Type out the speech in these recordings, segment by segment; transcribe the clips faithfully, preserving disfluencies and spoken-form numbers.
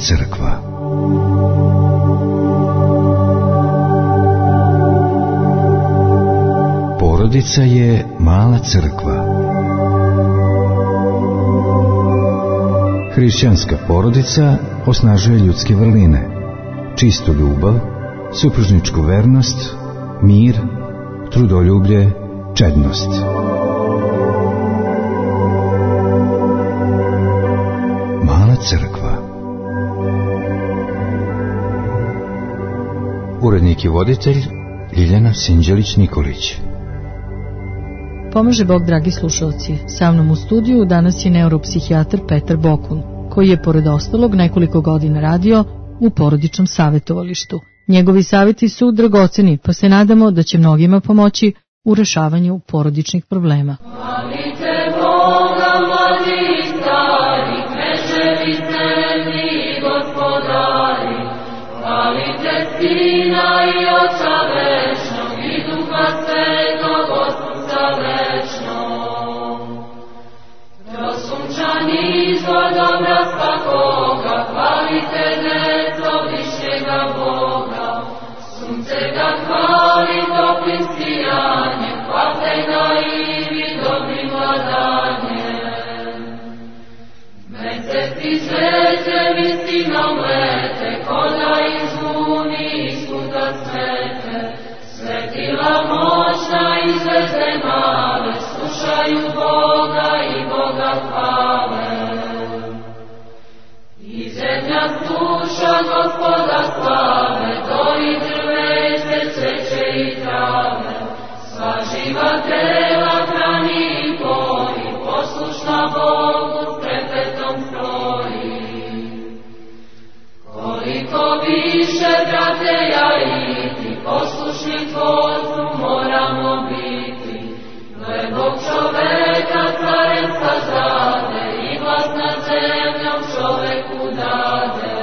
crkva. Porodica je mala crkva. Hrišćanska porodica osnažuje ljudske vrline, čistu ljubav, supružničku vernost, mir, trudoljublje, čednost. Mala crkva. Urednik i voditelj Ljiljana Sinđelić-Nikolić. Pomaže Bog, dragi slušalci. Sa mnom u studiju danas je neuropsihijatar Petar Bokun, koji je pored ostalog nekoliko godina radio u porodičnom savjetovalištu. Njegovi savjeti su dragoceni, pa se nadamo da će mnogima pomoći u rešavanju porodičnih problema. Molite Boga, mladi i stari, kneževi zemlji gospodari, hvalite Sina i Oca večnog i Duha Svetog Otca večnog. Prosunčani izvor dobra svakoga, hvalite deco višnjega Boga. Sunce ga hvali toplim sijanjem, hvalite ga i vi dobrim vladanjem. Meseci svete, vistinom lete, koda izvuni iz kuta svete. Svetila moćna i zvezde male, slušaju Boga i Boga hvale. I zemlja sluša Gospoda slave, dori drveće, cveće i trave. Sva živa tela hrani i poji, poslušna Bogu s trepetom stoji. Koliko više, brate, ja i ti, poslušni Tvorcu moramo biti. Gle Bog čoveka carem sazade i vlast nad zemljom čoveku dade.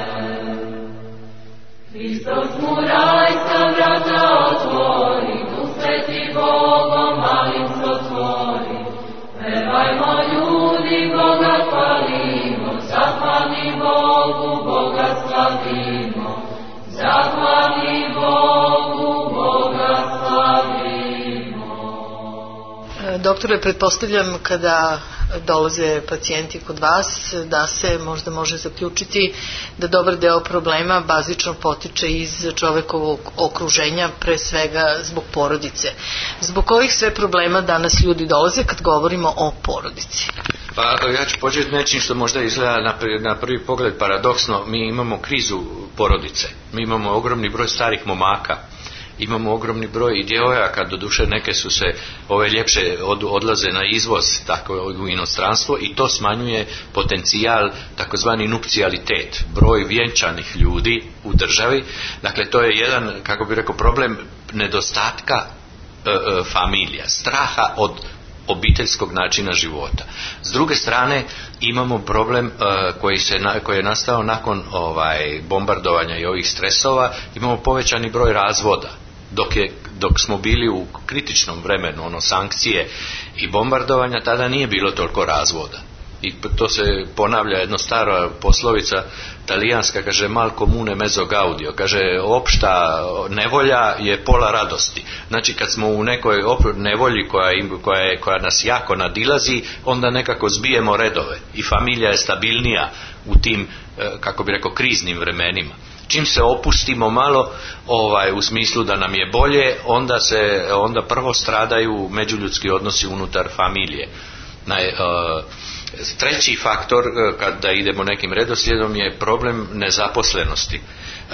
Hristos mu rajska vrata otvori, Duh Sveti Bogom malim sotvori. Pevajmo ljudi, Boga hvalimo, zahvalni Bogu, Boga slavimo. Zahvalni Bogu, Boga slavimo. Doktore, pretpostavljam kada dolaze pacijenti kod vas da se možda može zaključiti da dobar deo problema bazično potiče iz čovekovog okruženja, pre svega zbog porodice. Zbog kojih sve problema danas ljudi dolaze kad govorimo o porodici? Pa ja ću početi nečim što možda izgleda na prvi, na prvi pogled paradoksno. Mi imamo krizu porodice, mi imamo ogromni broj starih momaka, imamo ogromni broj i djevojaka, doduše neke su se ove ljepše od, odlaze na izvoz tako u inostranstvo i to smanjuje potencijal takozvani nupcijalitet, broj vjenčanih ljudi u državi. Dakle, to je jedan, kako bih rekao, problem nedostatka e, e, familija, straha od obiteljskog načina života. S druge strane imamo problem uh, koji, se, koji je nastao nakon ovaj, bombardovanja i ovih stresova, imamo povećani broj razvoda. Dok, je, dok smo bili u kritičnom vremenu, ono sankcije i bombardovanja, tada nije bilo toliko razvoda. I to se ponavlja jedna stara poslovica talijanska, kaže mal comune mezzo gaudio, kaže opšta nevolja je pola radosti. Znači kad smo u nekoj nevolji koja, koja, je, koja nas jako nadilazi, onda nekako zbijemo redove i familija je stabilnija u tim, kako bi rekao, kriznim vremenima. Čim se opustimo malo ovaj, u smislu da nam je bolje, onda, se, onda prvo stradaju međuljudski odnosi unutar familije. Naj, uh, treći faktor, kada idemo nekim redoslijedom, je problem nezaposlenosti. Uh,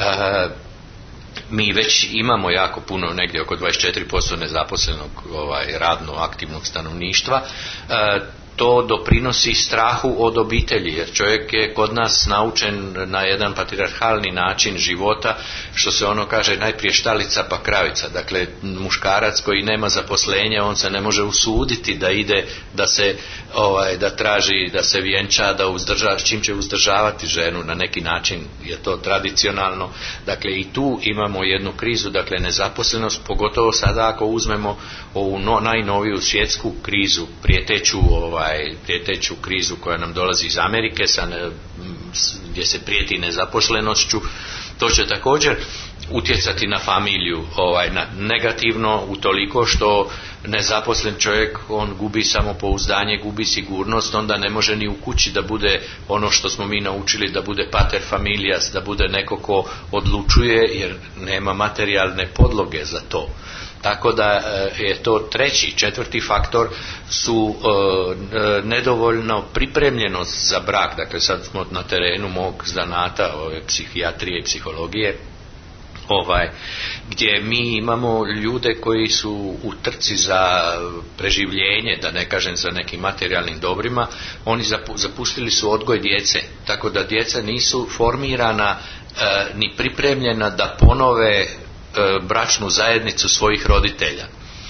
mi već imamo jako puno, negdje oko dvadeset četiri posto nezaposlenog ovaj, radno aktivnog stanovništva. Uh, to doprinosi strahu od obitelji, jer čovjek je kod nas naučen na jedan patrijarhalni način života, što se ono kaže najprije štalica pa kravica. Dakle, muškarac koji nema zaposlenja, on se ne može usuditi da ide, da se ovaj, da traži, da se vjenča, da uzdržava, čim će uzdržavati ženu, na neki način je to tradicionalno. Dakle, i tu imamo jednu krizu, dakle nezaposlenost, pogotovo sada ako uzmemo ovu no, najnoviju svjetsku krizu, prijeteću ovaj prijeteću krizu koja nam dolazi iz Amerike sa gdje se prijeti nezaposlenošću, to će također utjecati na familiju ovaj, na negativno utoliko što nezaposlen čovjek, on gubi samopouzdanje, gubi sigurnost, onda ne može ni u kući da bude ono što smo mi naučili, da bude pater familias, da bude neko ko odlučuje, jer nema materijalne podloge za to. Tako da je to treći, četvrti faktor su e, nedovoljno pripremljenost za brak. Dakle, sad smo na terenu mog zanata, ove psihijatrije i psihologije, ovaj, gdje mi imamo ljude koji su u trci za preživljenje, da ne kažem za nekim materijalnim dobrima, oni zapustili su odgoj djece, tako da djeca nisu formirana e, ni pripremljena da ponove bračnu zajednicu svojih roditelja.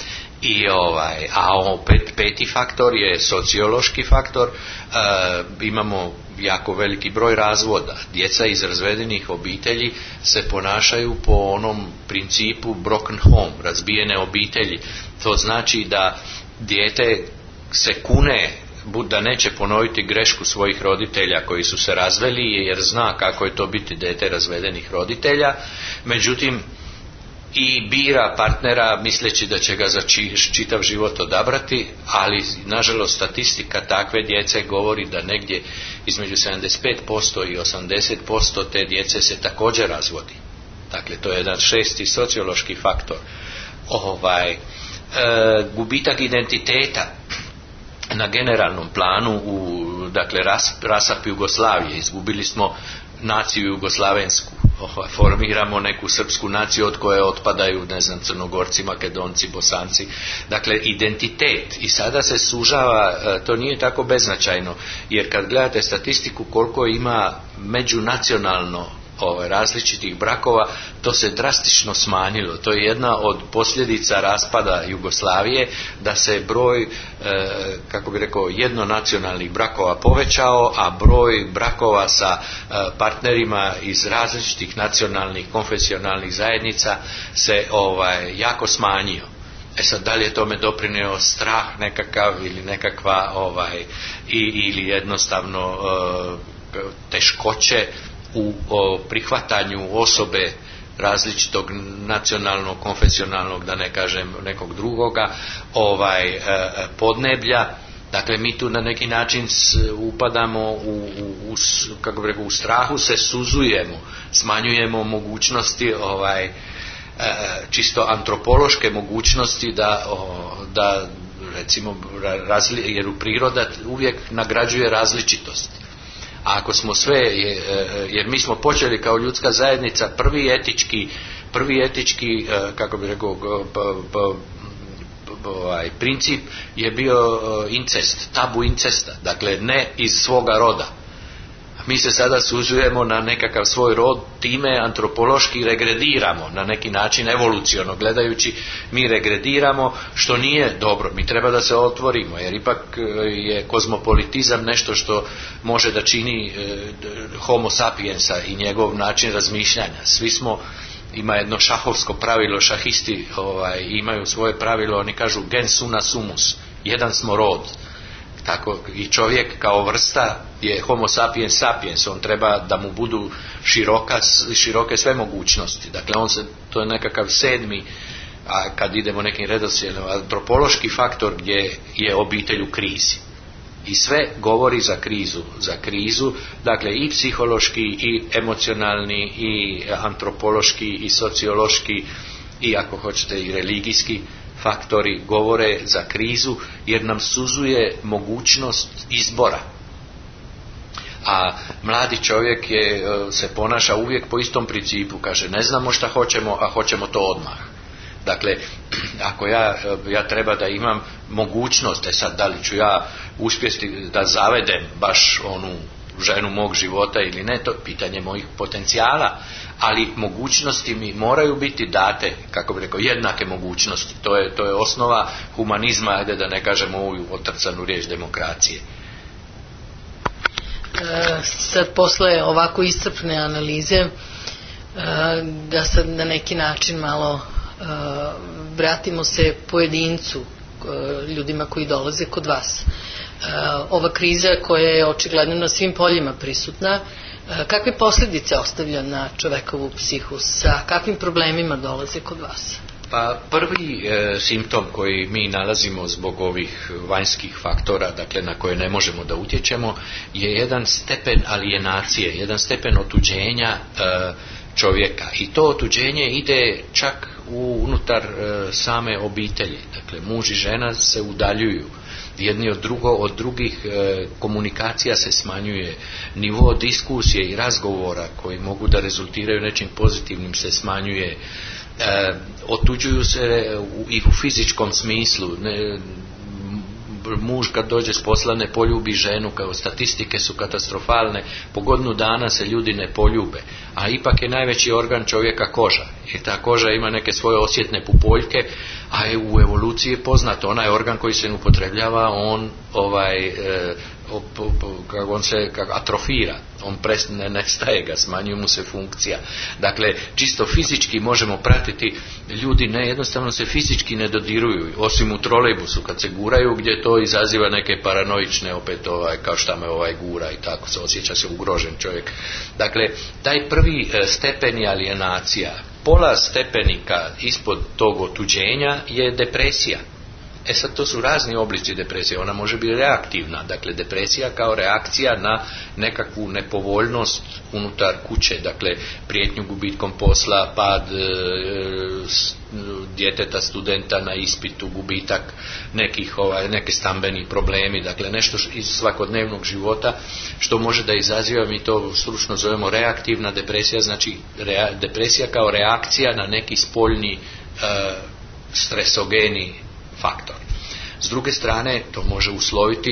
I ovaj, a opet peti faktor je sociološki faktor. E, imamo jako veliki broj razvoda. Djeca iz razvedenih obitelji se ponašaju po onom principu broken home, razbijene obitelji. To znači da dijete se kune da neće ponoviti grešku svojih roditelja koji su se razveli, jer zna kako je to biti dijete razvedenih roditelja, međutim i bira partnera misleći da će ga za čitav život odabrati, ali nažalost statistika takve djece govori da negdje između sedamdeset pet posto i osamdeset posto te djece se također razvodi. Dakle, to je jedan šesti sociološki faktor. Ovaj, e, gubitak identiteta na generalnom planu, u, dakle ras, rasap Jugoslavije, izgubili smo naciju jugoslavensku, formiramo neku srpsku naciju od koje otpadaju, ne znam, Crnogorci, Makedonci, Bosanci, dakle identitet. I sada se sužava, to nije tako beznačajno, jer kad gledate statistiku koliko ima međunacionalno Ove, različitih brakova, to se drastično smanjilo. To je jedna od posljedica raspada Jugoslavije, da se broj e, kako bi rekao jednonacionalnih brakova povećao, a broj brakova sa e, partnerima iz različitih nacionalnih konfesionalnih zajednica se ovaj, jako smanjio. E sad, da li je tome doprinio strah nekakav ili nekakva ovaj, i, ili jednostavno e, teškoće u o, prihvatanju osobe različitog nacionalnog, konfesionalnog, da ne kažem nekog drugoga, ovaj, e, podneblja. Dakle, mi tu na neki način s, upadamo u, u, u, kako bi rekao, u strahu se suzujemo, smanjujemo mogućnosti, ovaj, e, čisto antropološke mogućnosti da, o, da recimo, razli, jer u priroda uvijek nagrađuje različitost. A ako smo sve, jer mi smo počeli kao ljudska zajednica, prvi etički, prvi etički, kako bi rekao, ovaj princip je bio incest, tabu incesta, dakle ne iz svoga roda. Mi se sada suzujemo na nekakav svoj rod, time antropološki regrediramo, na neki način evoluciono gledajući, mi regrediramo, što nije dobro. Mi treba da se otvorimo, jer ipak je kozmopolitizam nešto što može da čini homo sapiensa i njegov način razmišljanja. Svi smo, ima jedno šahovsko pravilo, šahisti ovaj, imaju svoje pravilo, oni kažu gens una sumus, jedan smo rod. Tako i čovjek kao vrsta je homo sapiens sapiens, on treba da mu budu široka, široke sve mogućnosti. Dakle, on se, to je nekakav sedmi, a kad idemo nekim redoslijedom, antropološki faktor gdje je obitelj u krizi. I sve govori za krizu, za krizu, dakle i psihološki, i emocionalni, i antropološki, i sociološki, i ako hoćete i religijski faktori govore za krizu, jer nam suzuje mogućnost izbora. A mladi čovjek je, se ponaša uvijek po istom principu, kaže ne znamo šta hoćemo, a hoćemo to odmah. Dakle, ako ja, ja treba da imam mogućnost, e sad da li ću ja uspjeti da zavedem baš onu ženu mog života ili ne, to je pitanje mojih potencijala, ali mogućnosti mi moraju biti date, kako bi rekao, jednake mogućnosti. To je, to je osnova humanizma, ajde da ne kažemo ovu otrcanu riječ demokracije. E, sad posle ovako iscrpne analize, e, da sad na neki način malo e, vratimo se pojedincu, e, ljudima koji dolaze kod vas. Ova kriza koja je očigledno na svim poljima prisutna, Kakve posljedice ostavlja na čovekovu psihu? Sa kakvim problemima dolaze kod vas? Pa prvi e, simptom koji mi nalazimo zbog ovih vanjskih faktora, dakle na koje ne možemo da utječemo, je jedan stepen alijenacije, jedan stepen otuđenja e, čovjeka. I to otuđenje ide čak u, unutar e, same obitelji. Dakle, muž i žena se udaljuju jedni od drugo, od drugih, e, komunikacija se smanjuje, nivo diskusije i razgovora koji mogu da rezultiraju nečim pozitivnim se smanjuje. E, otuđuju se u, i u fizičkom smislu. Ne, muž kad dođe s posla ne poljubi ženu, kao statistike su katastrofalne, po godinu dana se ljudi ne poljube, a ipak je najveći organ čovjeka koža i ta koža ima neke svoje osjetne pupoljke, a je u evoluciji je poznato, onaj organ koji se upotrebljava on ovaj e, kako on se kako atrofira, on prestane, nestaje ga, smanjuje mu se funkcija. Dakle, čisto fizički možemo pratiti, ljudi ne, jednostavno se fizički ne dodiruju, osim u trolejbusu kad se guraju, gdje to izaziva neke paranoične opet ovaj, kao šta me ovaj gura i tako se osjeća se ugrožen čovjek. Dakle, taj prvi stepen je alijenacija. Pola stepenika ispod tog otuđenja je depresija. E sad, to su razni oblici depresije, ona može biti reaktivna, dakle depresija kao reakcija na nekakvu nepovoljnost unutar kuće, dakle prijetnju gubitkom posla, pad e, djeteta, studenta na ispitu, gubitak nekih, ovaj, neke stambeni problemi, dakle nešto iz svakodnevnog života što može da izaziva, mi to stručno zovemo reaktivna depresija, znači rea, depresija kao reakcija na neki spoljni e, stresogeni faktor. S druge strane, to može usloviti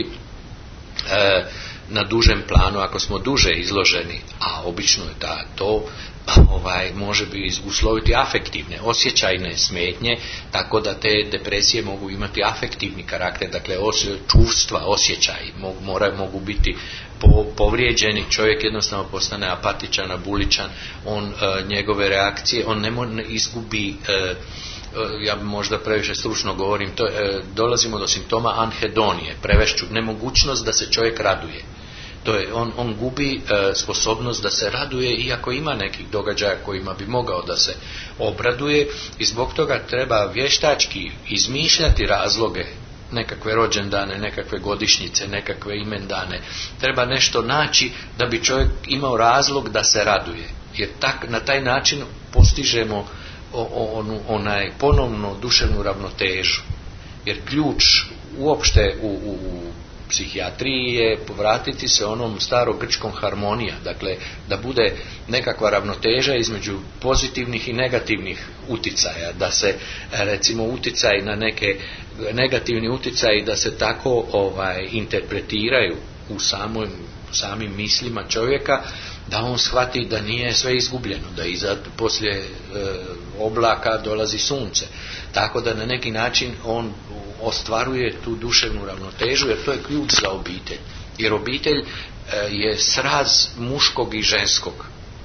e, na dužem planu, ako smo duže izloženi, a obično je da to ovaj, može bi usloviti afektivne, osjećajne smetnje, tako da te depresije mogu imati afektivni karakter, dakle os, čuvstva, osjećaji mogu, mora, mogu biti po, povrijeđeni, čovjek jednostavno postane apatičan, abuličan, on e, njegove reakcije, on ne, mo, ne izgubi e, ja možda previše stručno govorim, to, e, dolazimo do simptoma anhedonije, prevešću, nemogućnost da se čovjek raduje. To je, on, on gubi e, sposobnost da se raduje, iako ima nekih događaja kojima bi mogao da se obraduje, i zbog toga treba vještački izmišljati razloge, nekakve rođendane, nekakve godišnjice, nekakve imendane. Treba nešto naći da bi čovjek imao razlog da se raduje, jer tak, na taj način postižemo onu, onaj ponovno duševnu ravnotežu, jer ključ uopšte u, u, u psihijatriji je povratiti se onom starogrčkom harmonija, dakle da bude nekakva ravnoteža između pozitivnih i negativnih uticaja, da se recimo uticaj na neke negativni uticaji da se tako ovaj interpretiraju u samoj, samim mislima čovjeka, da on shvati da nije sve izgubljeno, da iza poslije e, oblaka dolazi sunce, tako da na neki način on ostvaruje tu duševnu ravnotežu, jer to je ključ za obitelj, jer obitelj e, je sraz muškog i ženskog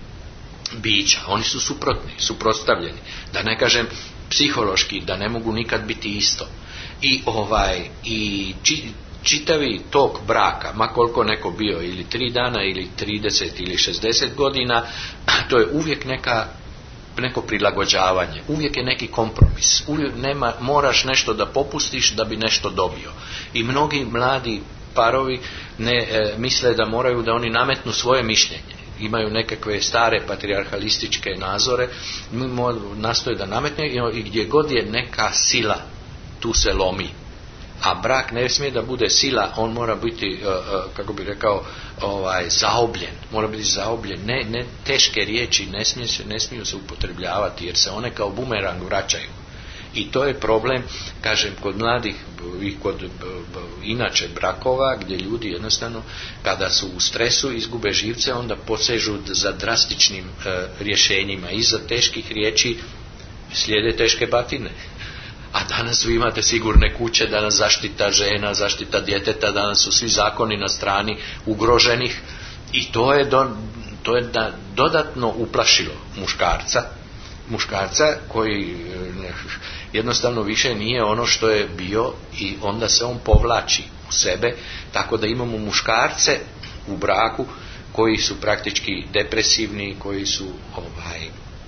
bića, oni su suprotni, suprotstavljeni, da ne kažem psihološki, da ne mogu nikad biti isto, i ovaj i či, čitavi tok braka, ma koliko neko bio, ili tri dana, ili trideset, ili šezdeset godina, to je uvijek neka, neko prilagođavanje, uvijek je neki kompromis, uvijek nema, moraš nešto da popustiš da bi nešto dobio. I mnogi mladi parovi ne e, misle da moraju da oni nametnu svoje mišljenje, imaju nekakve stare patrijarhalističke nazore, nastoje da nametne, i gdje god je neka sila, tu se lomi. A brak ne smije da bude sila, on mora biti, kako bi rekao, ovaj, zaobljen, mora biti zaobljen, ne, ne teške riječi ne smiju se, ne smiju se upotrebljavati, jer se one kao bumerang vraćaju. I to je problem, kažem, kod mladih i kod inače brakova, gdje ljudi jednostavno kada su u stresu izgube živce, onda posežu za drastičnim e, rješenjima. Iza teških riječi slijede teške batine. A danas vi imate sigurne kuće, danas zaštita žena, zaštita djeteta, danas su svi zakoni na strani ugroženih, i to je, do, to je da, dodatno uplašilo muškarca, muškarca koji jednostavno više nije ono što je bio, i onda se on povlači u sebe, tako da imamo muškarce u braku koji su praktički depresivni, koji su ovaj,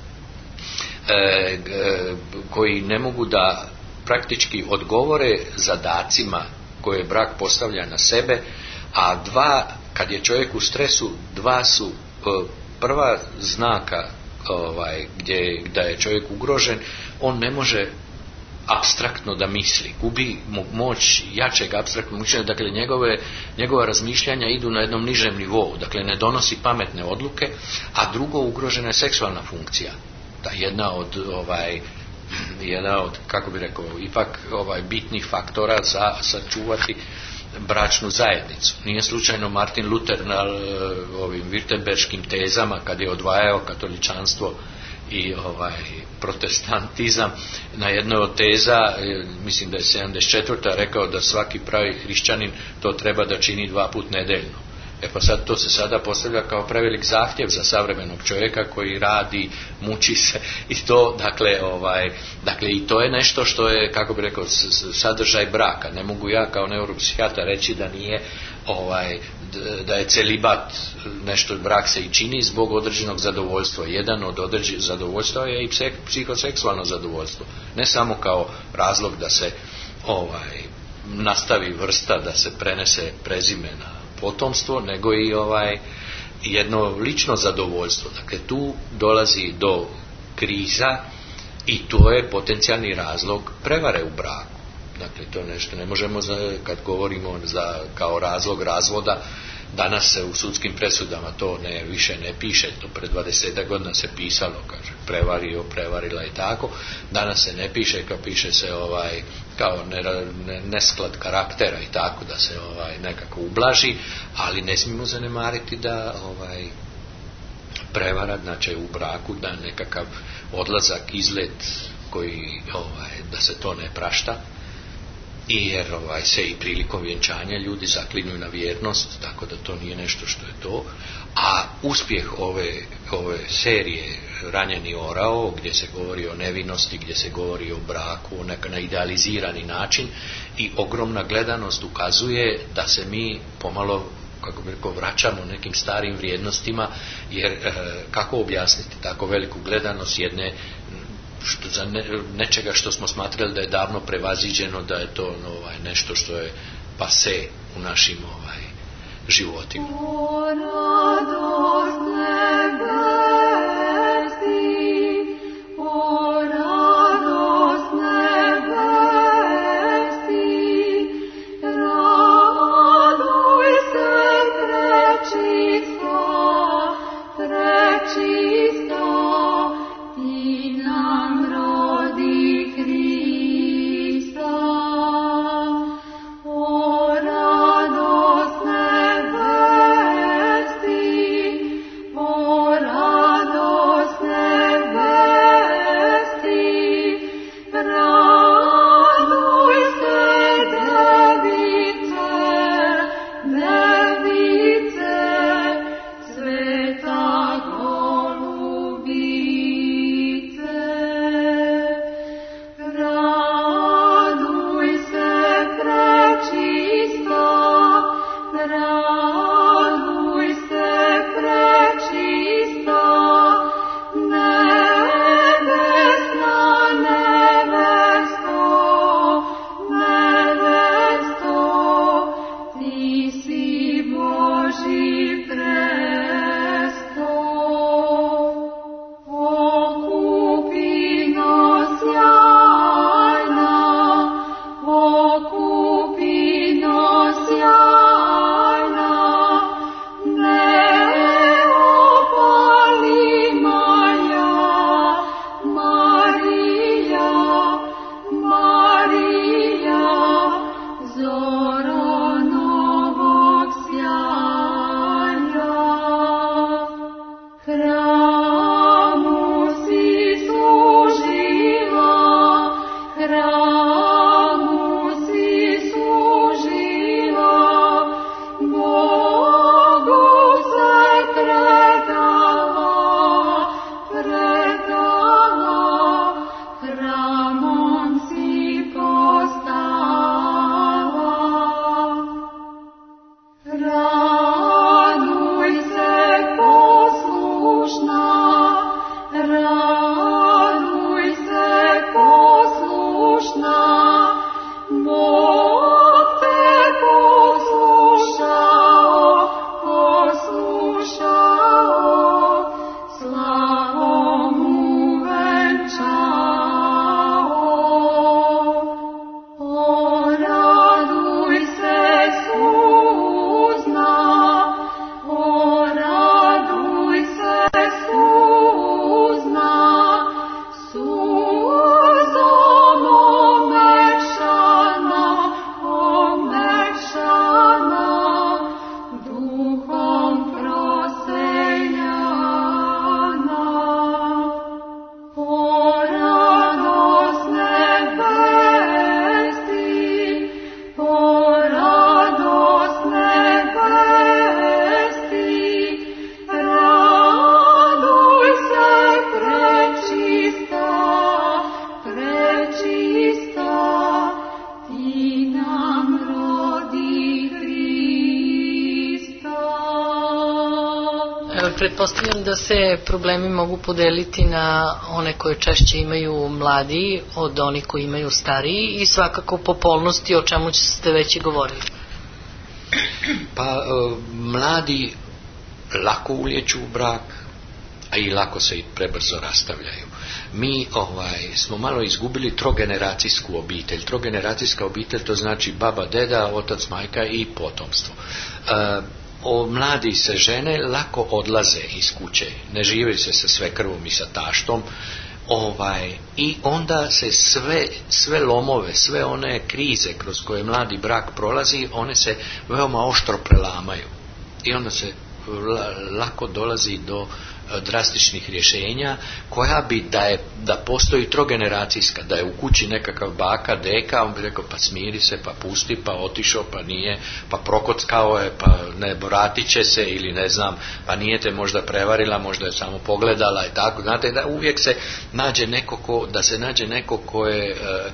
e, e, koji ne mogu da praktički odgovore zadacima koje brak postavlja na sebe, a dva, kad je čovjek u stresu, dva su e, prva znaka ovaj, gdje da je čovjek ugrožen, on ne može apstraktno da misli, gubi moć jačeg apstraktnog mišljenja, dakle njegove, njegova razmišljanja idu na jednom nižem nivou, dakle ne donosi pametne odluke, a drugo, ugrožena je seksualna funkcija. Da jedna od ovaj, jedna od, kako bi rekao, ipak ovaj, bitnih faktora za sačuvati bračnu zajednicu. Nije slučajno Martin Luther na ovim Virtemberškim tezama, kad je odvajao katoličanstvo i ovaj protestantizam, na jednoj od teza, mislim da je sedamdeset četvrta rekao da svaki pravi hrišćanin to treba da čini dva put nedeljno. E pa sad to se sada postavlja kao prevelik zahtjev za savremenog čovjeka koji radi, muči se i to, dakle, ovaj, dakle i to je nešto što je, kako bi rekao, sadržaj braka. Ne mogu ja kao neuropsihijatar reći da nije ovaj, da je celibat nešto, brak se i čini zbog određenog zadovoljstva. Jedan od određenog zadovoljstva je i psihoseksualno zadovoljstvo. Ne samo kao razlog da se ovaj, nastavi vrsta, da se prenese prezime na potomstvo, nego i ovaj jedno lično zadovoljstvo. Dakle, tu dolazi do kriza i to je potencijalni razlog prevare u braku. Dakle, to nešto ne možemo, za, kad govorimo za, kao razlog razvoda, danas se u sudskim presudama to ne, više ne piše, to pred dvadeset godina se pisalo, kaže, prevario, prevarila i tako. Danas se ne piše, kao piše se ovaj, kao ne, ne, nesklad karaktera i tako, da se ovaj, nekako ublaži, ali ne smijemo zanemariti da ovaj, prevara, znači u braku, da nekakav odlazak, izlet koji, ovaj, da se to ne prašta. I jer ovaj, se i prilikom vjenčanja ljudi zaklinju na vjernost, tako da to nije nešto što je to. A uspjeh ove, ove serije Ranjeni orao, gdje se govori o nevinosti, gdje se govori o braku na idealizirani način, i ogromna gledanost ukazuje da se mi pomalo, kako bi rekao, vraćamo nekim starim vrijednostima, jer e, kako objasniti tako veliku gledanost jedne što za ne, nečega što smo smatrali da je davno prevaziđeno, da je to ovaj, nešto što je pase u našim ovaj, životima. O radost nebesi, o radost nebesi, raduj se prečista, prečista, ti nam rodi Krista. O radost nebesi, Ovaj, pretpostavljam da se problemi mogu podeliti na one koje češće imaju mladi od onih koji imaju stariji i svakako po polnosti, o čemu ste već i govorili. Pa e, mladi lako ulijeću u brak, a i lako se i prebrzo rastavljaju. Mi ovaj, smo malo izgubili trogeneracijsku obitelj. Trogeneracijska obitelj to znači baba, deda, otac, majka i potomstvo. E, o, mladi se žene lako odlaze iz kuće, ne žive se sa svekrvom i sa taštom. Ovaj, i onda se sve, sve lomove, sve one krize kroz koje mladi brak prolazi, one se veoma oštro prelamaju. I onda se lako dolazi do drastičnih rješenja koja bi da je da postoji trogeneracijska, da je u kući nekakav baka, deka, on bi rekao pa smiri se, pa pusti, pa otišao, pa nije, pa prokockao je, pa ne vratit će se ili ne znam, pa nije te možda prevarila, možda je samo pogledala i tako. Znate da uvijek se nađe neko ko, da se nađe neko ko je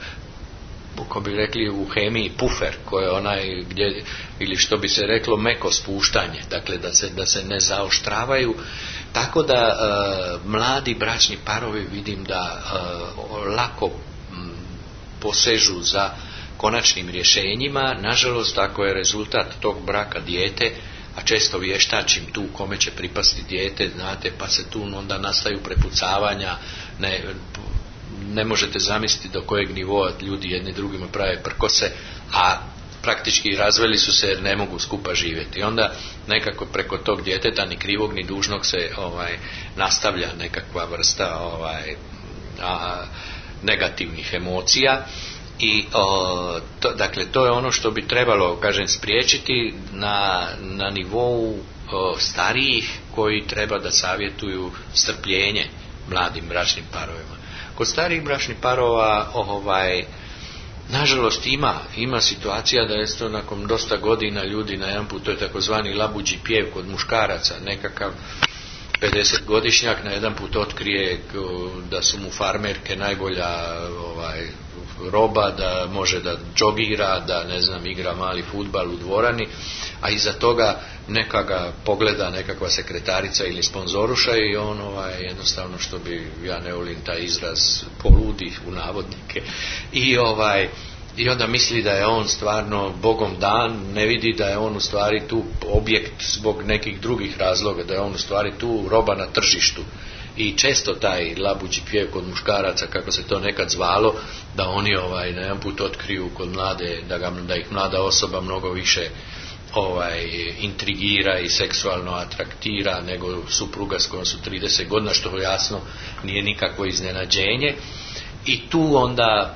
ko bi rekli u hemiji pufer, ko je onaj gdje, ili što bi se reklo meko spuštanje, dakle da se, da se ne zaoštravaju. Tako da e, mladi bračni parovi vidim da e, lako m, posežu za konačnim rješenjima. Nažalost, ako je rezultat tog braka dijete, a često vještačim tu kome će pripasti dijete, znate, pa se tu onda nastaju prepucavanja, ne, ne možete zamisliti do kojeg nivoa ljudi jedni drugima prave prkose, a praktički razveli su se jer ne mogu skupa živjeti. Onda nekako preko tog djeteta ni krivog ni dužnog se ovaj, nastavlja nekakva vrsta ovaj, a, negativnih emocija i o, to, dakle to je ono što bi trebalo, kažem, spriječiti na, na nivou o, starijih koji treba da savjetuju strpljenje mladim bračnim parovima. Kod starijih bračnih parova ovaj, nažalost ima, ima situacija da je to nakon dosta godina ljudi na jedan put, to je takozvani labuđi pjev kod muškaraca, nekakav pedesetgodišnjak na jedan put otkrije da su mu farmerke najbolja ovaj, roba, da može da džogira, da ne znam igra mali fudbal u dvorani, a iza toga neka ga pogleda nekakva sekretarica ili sponzoruša i on ovaj, jednostavno, što bi, ja ne volim taj izraz, poludi u navodnike i ovaj i onda misli da je on stvarno Bogom dan, ne vidi da je on u stvari tu objekt zbog nekih drugih razloga, da je on u stvari tu roba na tržištu. I često taj labuđi pjev kod muškaraca, kako se to nekad zvalo, da oni ovaj, na jedan put otkriju kod mlade, da, ga, da ih mlada osoba mnogo više ovaj, intrigira i seksualno atraktira nego supruga s kojom su trideset godina, što jasno nije nikakvo iznenađenje. I tu onda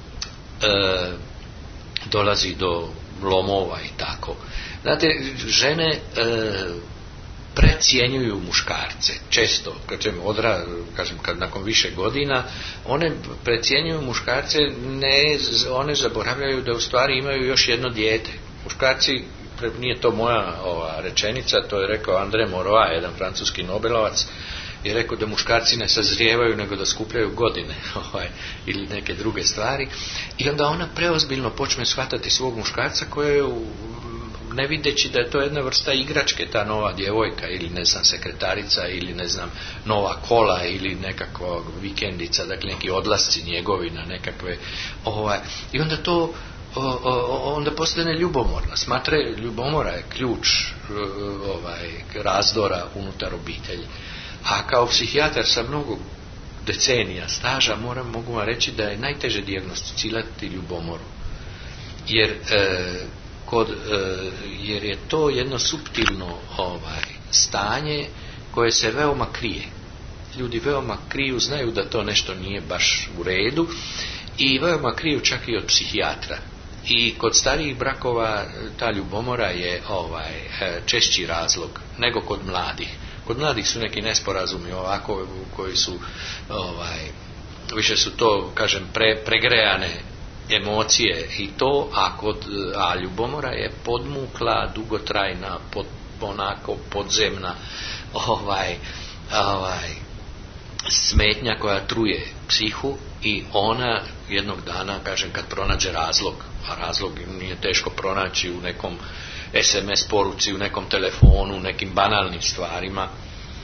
e, dolazi do lomova i tako. Znate, žene e, precijenjuju muškarce često, kažem, odra, kažem, kad nakon više godina one precijenjuju muškarce, ne, one zaboravljaju da u stvari imaju još jedno dijete. Muškarci, nije to moja ova rečenica, to je rekao André Maurois, jedan francuski nobelovac, je rekao da muškarci ne sazrijevaju nego da skupljaju godine ovaj, ili neke druge stvari, i onda ona preozbiljno počne shvatati svog muškarca koje je u, ne videći da je to jedna vrsta igračke, ta nova djevojka ili ne znam sekretarica ili ne znam nova kola ili nekakva vikendica, dakle neki odlasci njegovi na nekakve ovaj, i onda to o, o, onda postane ljubomorna. Smatra, ljubomora je ključ ovaj, razdora unutar obitelji. A kao psihijatar sa mnogo decenija staža moram, mogu vam reći da je najteže dijagnosticirati ljubomoru. Jer e, Kod, e, jer je to jedno suptilno ovaj, stanje koje se veoma krije. Ljudi veoma kriju, znaju da to nešto nije baš u redu i veoma kriju čak i od psihijatra. I kod starijih brakova ta ljubomora je ovaj, češći razlog nego kod mladih. Kod mladih su neki nesporazumi ovako koji su ovaj, više su to, kažem, pre, pregrejane emocije i to, a, kod, a ljubomora je podmukla, dugotrajna, pod, onako podzemna ovaj, ovaj, smetnja koja truje psihu i ona jednog dana, kažem, kad pronađe razlog, a razlog nije teško pronaći u nekom es em es poruci, u nekom telefonu, u nekim banalnim stvarima,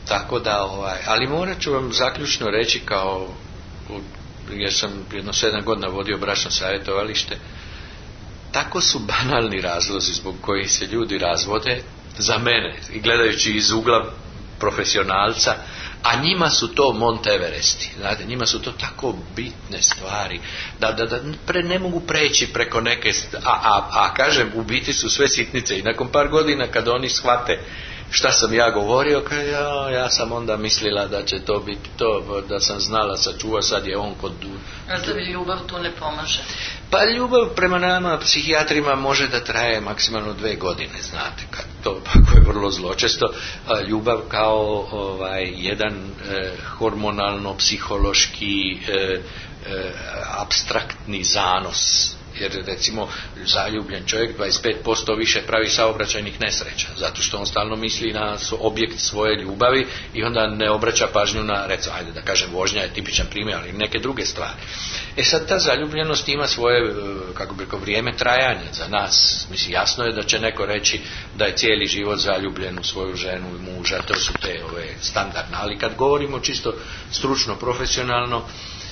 Tako da, ovaj, ali morat ću vam zaključno reći kao, jer sam jedno sedam godina vodio bračno savjetovalište, tako su banalni razlozi zbog kojih se ljudi razvode za mene, i gledajući iz ugla profesionalca, a njima su to Mont Everesti, znate, njima su to tako bitne stvari da, da, da pre, ne mogu preći preko neke, a, a, a kažem, u biti su sve sitnice i nakon par godina kad oni shvate šta sam ja govorio, kaj, ja, ja sam onda mislila da će to biti to, da sam znala, sačuva, sad je on kod... A da bi ljubav tu ne pomaže? Pa ljubav prema nama, psihijatrima, može da traje maksimalno dve godine, znate, kad to ako je vrlo zločesto. Ljubav kao ovaj, jedan eh, hormonalno-psihološki eh, eh, abstraktni zanos. Jer recimo zaljubljen čovjek dvadeset pet posto više pravi saobraćajnih nesreća, zato što on stalno misli na objekt svoje ljubavi i onda ne obraća pažnju na, recimo, ajde da kažem, vožnja je tipičan primjer, ali neke druge stvari. E sad, ta zaljubljenost ima svoje, kako bi rekao, vrijeme trajanja za nas. Mislim, jasno je da će neko reći da je cijeli život zaljubljen u svoju ženu i muža, to su te ove standardne, ali kad govorimo čisto stručno, profesionalno,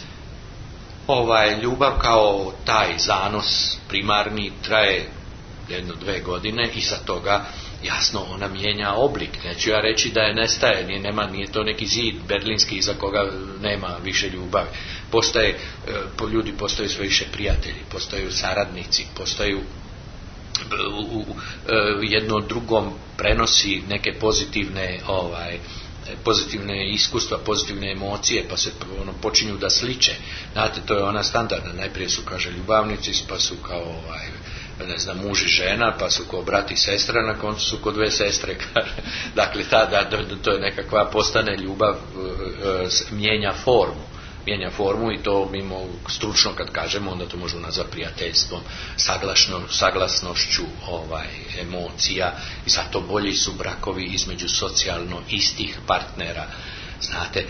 ovaj, ljubav kao taj zanos primarni traje jedno dve godine i sa toga jasno ona mijenja oblik. Neću ja reći da je nestaje, nije, nema, nije to neki zid berlinski iza koga nema više ljubavi. Postaje, ljudi postaju sve više prijatelji, postaju saradnici, postaju u, u, u jedno drugom prenosi neke pozitivne ovaj pozitivne iskustva, pozitivne emocije, pa se ono, počinju da sliče. Znate, to je ona standardna. Najprije su, kaže, ljubavnici, pa su kao ovaj, ne znam, muž i žena, pa su kao brat i sestra, na koncu su kao dve sestre. Dakle, ta, da, to je nekakva postane ljubav, mijenja formu. mijenja formu i to mimo stručno kad kažemo, onda to možemo nazvati prijateljstvom, saglasno, saglasnošću ovaj, emocija, i zato bolji su brakovi između socijalno istih partnera. Znate,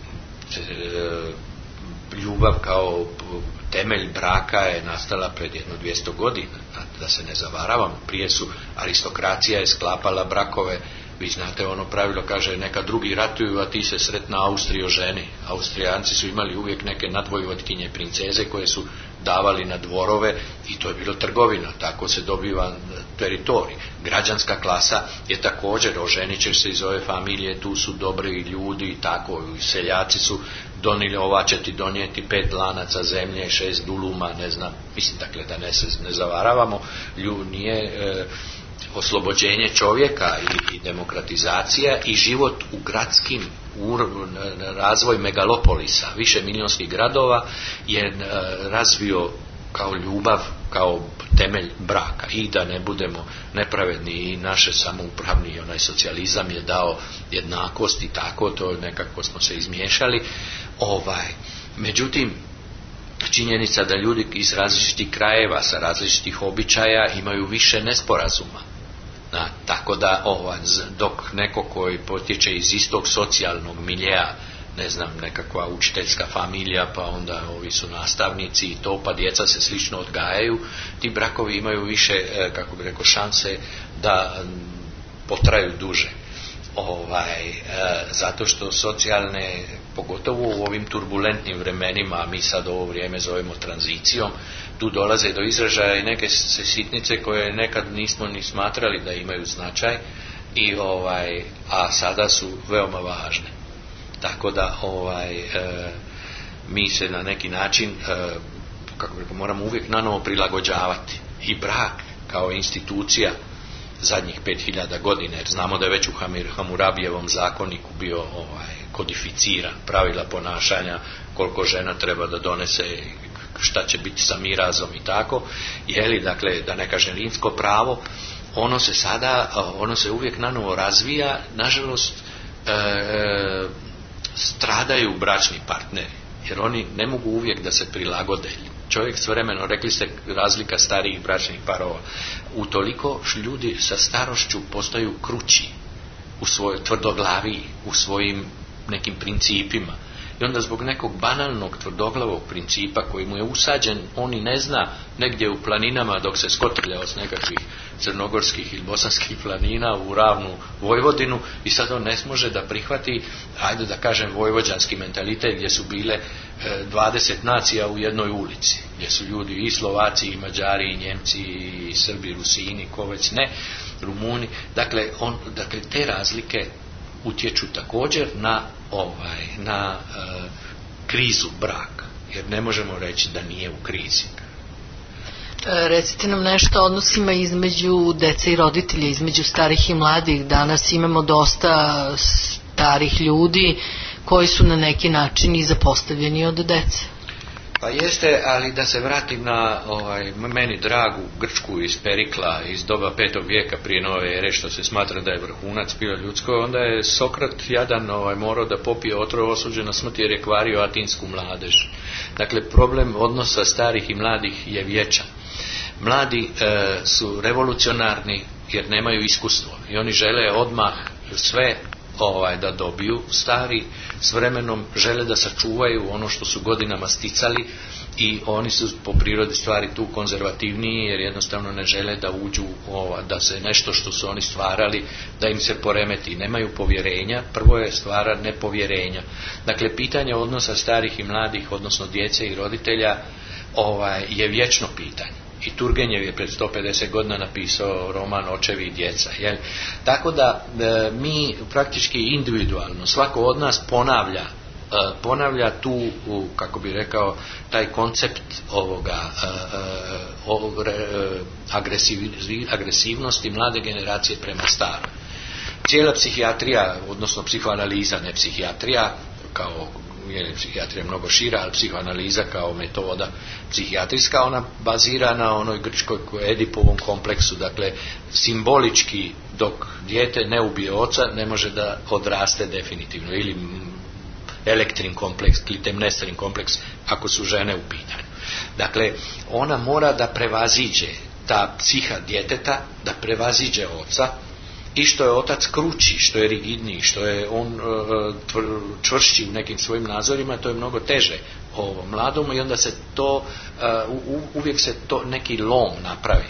ljubav kao temelj braka je nastala pred jedno dvjesto godina, da se ne zavaravamo. Prije su, aristokracija je sklapala brakove. Vi znate ono pravilo, kaže, neka drugi ratuju, a ti se sretna Austrijo ženi. Austrijanci su imali uvijek neke nadvojvotkinje princeze koje su davali na dvorove i to je bilo trgovina, tako se dobiva teritorij. Građanska klasa je također, oženit ćeš se iz ove familije, tu su dobri ljudi i tako, seljaci su donili, ova će ti donijeti pet lanaca zemlje, šest duluma, ne znam, mislim, dakle, da ne se ne zavaravamo, lju nije... E, oslobođenje čovjeka i, i demokratizacija i život u gradskim, u, razvoj megalopolisa, više milijunskih gradova je e, razvio kao ljubav, kao temelj braka. I da ne budemo nepravedni, i naše samoupravni i onaj socijalizam je dao jednakost i tako, to nekako smo se izmiješali. Ovaj, međutim, činjenica da ljudi iz različitih krajeva sa različitih običaja imaju više nesporazuma. Na, tako da ovaj, dok neko koji potječe iz istog socijalnog miljea, ne znam, nekakva učiteljska familija, pa onda ovi su nastavnici i to, pa djeca se slično odgajaju, ti brakovi imaju više, kako bi rekao, šanse da potraju duže. Ovaj, e, zato što socijalne, pogotovo u ovim turbulentnim vremenima, mi sad ovo vrijeme zovemo tranzicijom, tu dolaze do izražaja i neke sitnice koje nekad nismo ni smatrali da imaju značaj, i ovaj, a sada su veoma važne. Tako da ovaj, e, mi se na neki način e, kako bi rekao, moramo uvijek nanovo prilagođavati. I brak kao institucija zadnjih pet hiljada godina, jer znamo da je već u Hamurabijevom zakoniku bio ovaj, kodificiran, pravila ponašanja, koliko žena treba da donese, šta će biti sa mirazom i tako, jeli, dakle, da ne kažem rimsko pravo, ono se sada, ono se uvijek nanovo razvija, nažalost e, stradaju bračni partneri, jer oni ne mogu uvijek da se prilagode. Čovjek s vremenom, rekli ste, razlika starijih bračnih parova, utoliko ljudi sa starošću postaju krući u svojoj tvrdoglaviji, u svojim nekim principima. I onda zbog nekog banalnog tvrdoglavog principa koji mu je usađen, on i ne zna, negdje u planinama dok se skotrljao s nekakvih crnogorskih ili bosanskih planina u ravnu Vojvodinu i sad on ne može da prihvati, ajde da kažem, vojvođanski mentalitet gdje su bile dvadeset nacija u jednoj ulici, gdje su ljudi i Slovaci, i Mađari, i Njemci, i Srbi, Rusini, ko već ne, Rumuni. Dakle, on, dakle te razlike utječu također na, ovaj, na uh, krizu braka, jer ne možemo reći da nije u krizi. Recite nam nešto o odnosima između dece i roditelja, između starih i mladih. Danas imamo dosta starih ljudi koji su na neki način i zapostavljeni od dece. Pa jeste, ali da se vratim na ovaj, meni dragu Grčku iz Perikla iz doba petog vijeka prije nove ere, što se smatra da je vrhunac bilo ljudsko, onda je Sokrat jadan ovaj, morao da popije otrov, osuđen na smrt jer je kvario atinsku mladež. Dakle, problem odnosa starih i mladih je vječan. Mladi e, su revolucionarni jer nemaju iskustvo i oni žele odmah sve ovaj, da dobiju. Stari s vremenom žele da sačuvaju ono što su godinama sticali i oni su po prirodi stvari tu konzervativniji jer jednostavno ne žele da uđu, ova, da se nešto što su oni stvarali da im se poremeti. Nemaju povjerenja, prvo je stvara nepovjerenja. Dakle, pitanje odnosa starih i mladih, odnosno djece i roditelja, ovaj, je vječno pitanje. I Turgenev je pred sto pedeset godina napisao roman Očevi i djeca. Jel? Tako da e, mi praktički individualno, svako od nas ponavlja, e, ponavlja tu, u, kako bi rekao, taj koncept ovoga e, e, ovog, e, agresiv, agresivnosti mlade generacije prema staroj. Cijela psihijatrija, odnosno psihoanaliza, ne psihijatrija, kao je psihijatrija mnogo šira, ali psihoanaliza kao metoda psihijatrijska, ona bazira na onoj grčkoj Edipovom kompleksu, dakle simbolički dok dijete ne ubije oca ne može da odraste definitivno, ili Elektrin kompleks, Klitemnestrin kompleks ako su žene u pitanju. Dakle, ona mora da prevaziđe ta psiha djeteta, da prevaziđe oca, i što je otac krući, što je rigidniji, što je on čvršći u nekim svojim nazorima, to je mnogo teže ovom mladom i onda se to, uvijek se to neki lom napravi.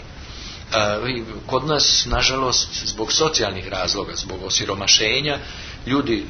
Kod nas, nažalost, zbog socijalnih razloga, zbog osiromašenja, ljudi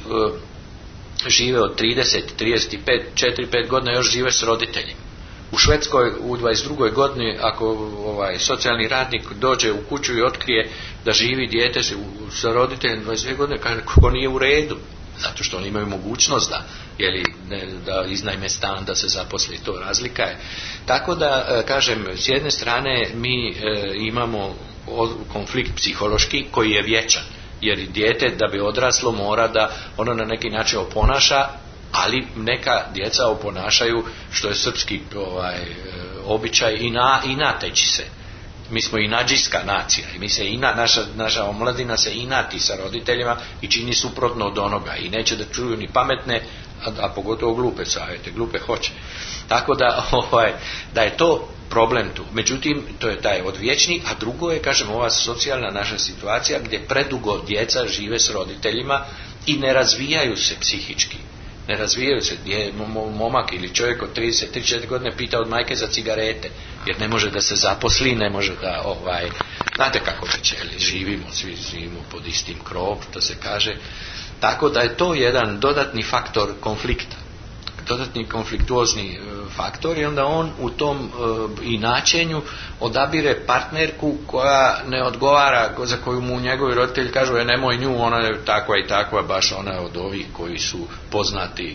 žive od trideset, trideset pet, četiri pet godina još žive s roditeljima. U Švedskoj u dvadeset drugoj godini ako ovaj socijalni radnik dođe u kuću i otkrije da živi dijete sa roditeljem dvadeset dvije godine, kaže kako nije u redu, zato što oni imaju mogućnost da, jeli, ne, da iznajme stan, da se zaposli, to razlika je. Tako da, kažem, s jedne strane mi e, imamo konflikt psihološki koji je vječan, jer dijete da bi odraslo mora da ono na neki način oponaša, ali neka djeca oponašaju, što je srpski ovaj, običaj, i, na, i nateći se. Mi smo inađijska nacija i mi se ina, naša, naša omladina se inati sa roditeljima i čini suprotno od onoga i neće da čuju ni pametne, a, a pogotovo glupe savjete, glupe hoće. Tako da, ovaj, da je to problem tu. Međutim, to je taj odvječni, a drugo je, kažem, ova socijalna naša situacija gdje predugo djeca žive s roditeljima i ne razvijaju se psihički. Ne razvijaju se, gdje momak ili čovjek od trideset tri četiri godine pita od majke za cigarete, jer ne može da se zaposli, ne može da, ovaj, znate kako već, živimo, svi živimo pod istim krovom, to se kaže. Tako da je to jedan dodatni faktor konflikta, dodatni konfliktuozni faktor, i onda on u tom uh, inačenju odabire partnerku koja ne odgovara, za koju mu njegovi roditelji kažu je nemoj nju, ona je takva i takva, baš ona je od ovih koji su poznati.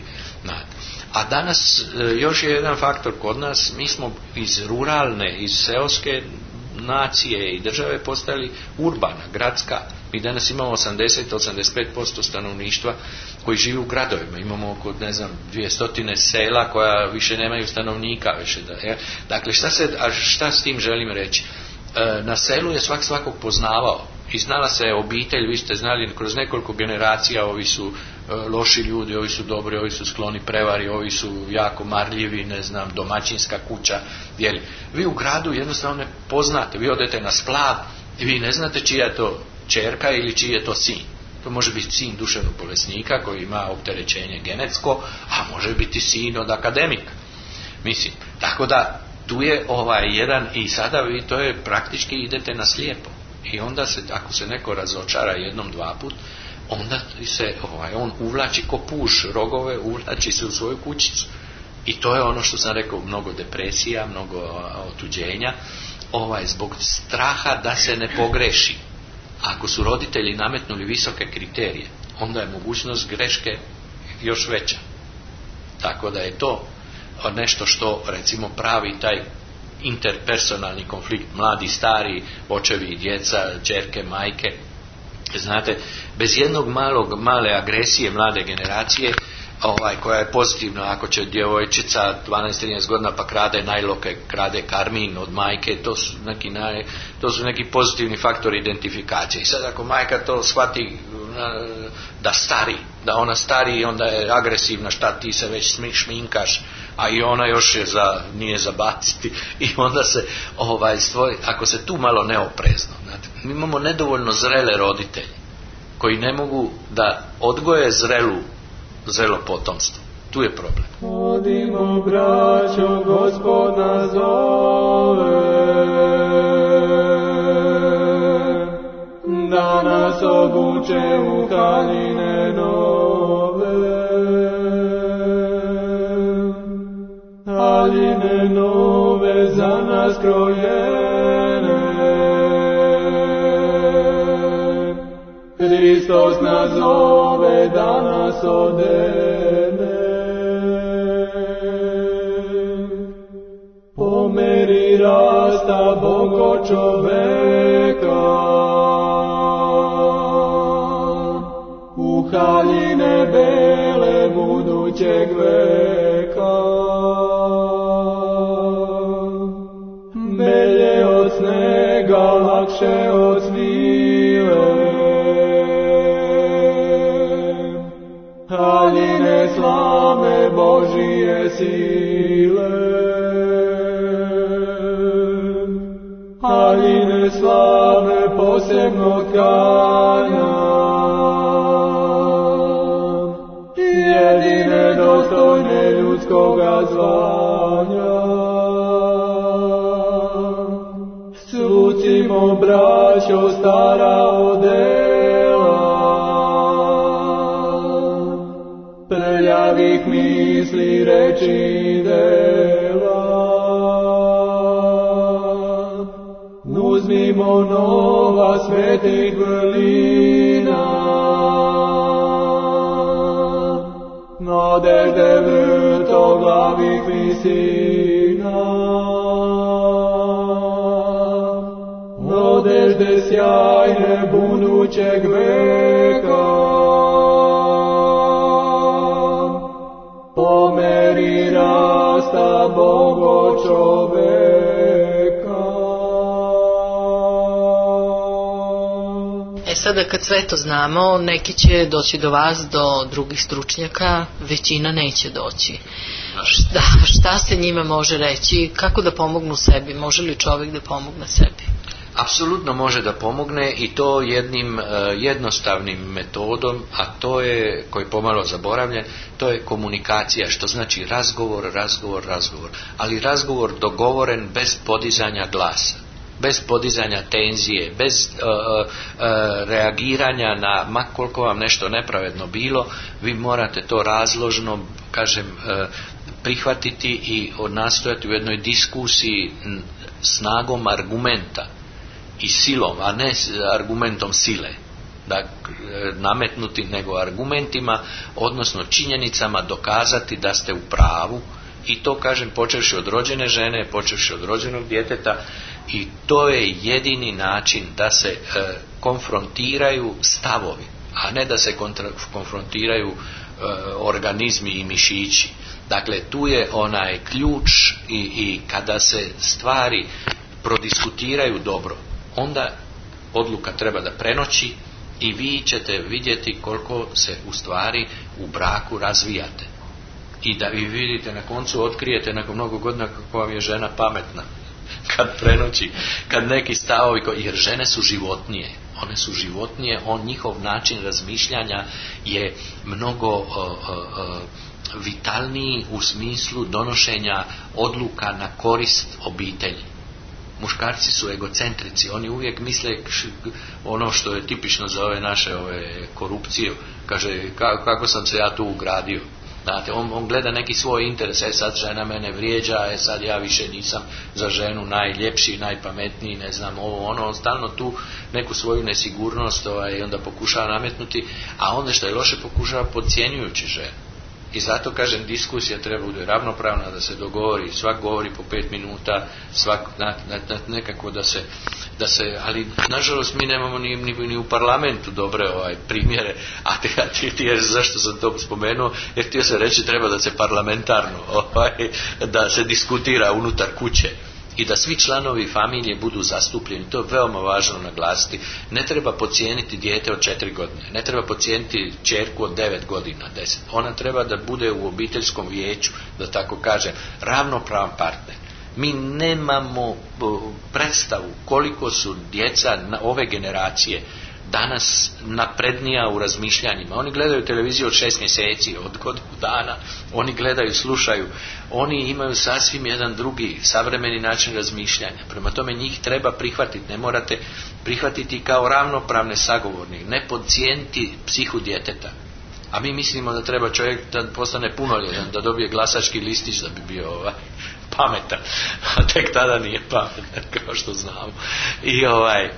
A danas uh, još je jedan faktor kod nas, mi smo iz ruralne, iz seoske nacije i države postali urbana, gradska. Mi danas imamo osamdeset do osamdeset pet posto stanovništva koji živi u gradovima. Imamo oko, ne znam, dvjesto sela koja više nemaju stanovnika. Više da, je. Dakle, šta, se, a šta s tim želim reći? E, na selu je svak svakog poznavao i znala se obitelj, vi ste znali kroz nekoliko generacija, ovi su e, loši ljudi, ovi su dobri, ovi su skloni prevari, ovi su jako marljivi, ne znam, domaćinska kuća. Jeli. Vi u gradu jednostavno ne poznate, vi odete na splav i vi ne znate čija je to ćerka ili čiji je to sin. To može biti sin duševnog bolesnika koji ima opterećenje genetsko, a može biti sin od akademika. Mislim, tako da tu je ovaj jedan, i sada vi to je praktički idete na slijepo. I onda se, ako se neko razočara jednom, dva put, onda se ovaj, on uvlači ko puš rogove, uvlači se u svoju kućicu. I to je ono što sam rekao, mnogo depresija, mnogo otuđenja, ovaj, zbog straha da se ne pogreši. Ako su roditelji nametnuli visoke kriterije, onda je mogućnost greške još veća. Tako da je to nešto što, recimo, pravi taj interpersonalni konflikt, mladi, stari, očevi i djeca, ćerke, majke. Znate, bez jednog malog, male agresije mlade generacije, ovaj, koja je pozitivna, ako će djevojčica dvanaest trinaest godina pa krade najloke, krade karmin od majke, to su neki, naj, to su neki pozitivni faktori identifikacije. I sad ako majka to shvati da stari, da ona stari, onda je agresivna, šta ti se već šminkaš, a i ona još je za, nije za baciti, i onda se ovaj, stvori, ako se tu malo neoprezno, znate, mi imamo nedovoljno zrele roditelje koji ne mogu da odgoje zrelu zrelo potomstvo. Tu je problem. Odimo, braćo, Gospod nas zove, da nas obuče u haljine nove. Haljine nove za nas krojene, Hristos nas zove da nas odene. Po meri rasta Bog od čoveka, u haljine bele budućeg veka. Belje od snega, lakše od svile, haljine slame Božije sile. Haljine slave posebno tkanja, jedine dostojne ljudskoga zvanja. Srucimo, braćo, stara odela, prljavih misli, reči i dela. Uzmimo nova svetih vrlina, nadežde vrtoglavih visina. Nadežde sjajne budućeg veka, po meri rasta Bogo čoveka. E sada kad sve to znamo, neki će doći do vas, do drugih stručnjaka, većina neće doći. Šta, šta se njima može reći, kako da pomognu sebi, može li čovjek da pomogne sebi? Apsolutno može da pomogne, i to jednim uh, jednostavnim metodom, a to je, koji je pomalo zaboravljen, to je komunikacija, što znači razgovor, razgovor, razgovor, ali razgovor dogovoren bez podizanja glasa, bez podizanja tenzije, bez uh, uh, reagiranja na, ma koliko vam nešto nepravedno bilo, vi morate to razložno, kažem, uh, prihvatiti i nastojati u jednoj diskusiji snagom argumenta i silom, a ne argumentom sile, dakle, nametnuti, nego argumentima, odnosno činjenicama dokazati da ste u pravu, i to, kažem, počevši od rođene žene, počevši od rođenog djeteta, i to je jedini način da se e, konfrontiraju stavovi, a ne da se kontra, konfrontiraju e, organizmi i mišići. Dakle, tu je onaj ključ, i, i kada se stvari prodiskutiraju dobro, onda odluka treba da prenoći i vi ćete vidjeti koliko se u stvari u braku razvijate. I da vi vidite, na koncu otkrijete nakon mnogo godina kako vam je žena pametna kad prenoći, kad neki stavovi, jer žene su životnije, one su životnije, on, njihov način razmišljanja je mnogo uh, uh, vitalniji u smislu donošenja odluka na korist obitelji. Muškarci su egocentrici, oni uvijek misle ono što je tipično za ove naše ove korupcije, kaže kako sam se ja tu ugradio. Znate, on, on gleda neki svoj interes, e sad žena mene vrijeđa, e sad ja više nisam za ženu najljepši, najpametniji, ne znam ovo, ono, on stalno tu neku svoju nesigurnost ovaj, onda pokušava nametnuti, a onda što je loše pokušava podcjenjujući ženu. I zato kažem, diskusija treba bude ravnopravna, da se dogovori, svak govori po pet minuta, svak na, na, na, nekako da se, da se, ali nažalost mi nemamo ni, ni, ni u parlamentu dobre ovaj, primjere, a ti, a ti, ti zašto sam to spomenuo, jer htio se reći treba da se parlamentarno, ovaj, da se diskutira unutar kuće. I da svi članovi familije budu zastupljeni, to je veoma važno naglasiti. Ne treba podcijeniti dijete od četiri godine, ne treba podcijeniti ćerku od devet godina, deset. Ona treba da bude u obiteljskom vijeću, da tako kažem, ravnopravan partner. Mi nemamo predstavu koliko su djeca ove generacije danas naprednija u razmišljanjima. Oni gledaju televiziju od šest mjeseci, od godinu dana, oni gledaju, slušaju, oni imaju sasvim jedan drugi savremeni način razmišljanja. Prema tome njih treba prihvatiti, ne morate prihvatiti kao ravnopravne sagovornike, ne podcijeniti psihu djeteta. A mi mislimo da treba čovjek da postane punoljetan, da dobije glasački listić da bi bio ovaj, pametan, a tek tada nije pametan, kao što znamo. I ovaj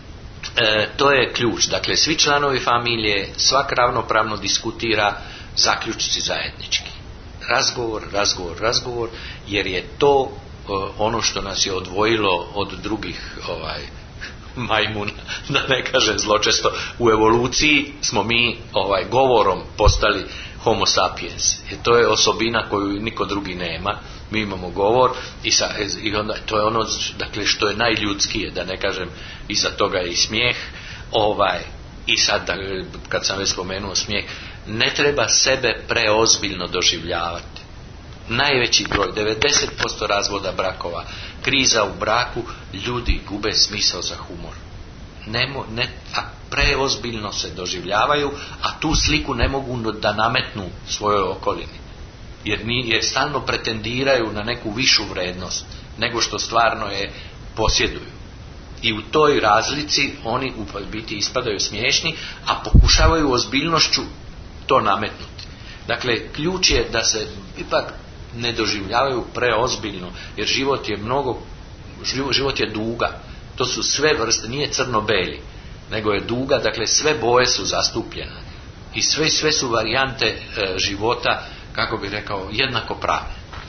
E, to je ključ. Dakle, svi članovi familije, svak ravnopravno diskutira, zaključci zajednički. Razgovor, razgovor, razgovor, jer je to e, ono što nas je odvojilo od drugih ovaj, majmuna, da ne kažem zločesto. U evoluciji smo mi ovaj, govorom postali homo sapiens. Jer to je osobina koju niko drugi nema. Mi imamo govor i, sa, i onda to je ono, dakle, što je najljudskije, da ne kažem, iza toga je i smijeh. Ovaj, I sad, da, kad sam već spomenuo smijeh, ne treba sebe preozbiljno doživljavati. Najveći broj, devedeset posto razvoda brakova, kriza u braku, ljudi gube smisao za humor. Nemo, ne, a preozbiljno se doživljavaju, a tu sliku ne mogu da nametnu svojoj okolini. Jer, ni, jer stalno pretendiraju na neku višu vrednost nego što stvarno je posjeduju. I u toj razlici oni u biti ispadaju smiješni, a pokušavaju ozbiljnošću to nametnuti. Dakle, ključ je da se ipak ne doživljavaju preozbiljno, jer život je mnogo, život je duga. To su sve vrste, nije crno-beli, nego je duga, dakle sve boje su zastupljene. I sve, sve su varijante e, života, kako bih rekao, jednako pravne.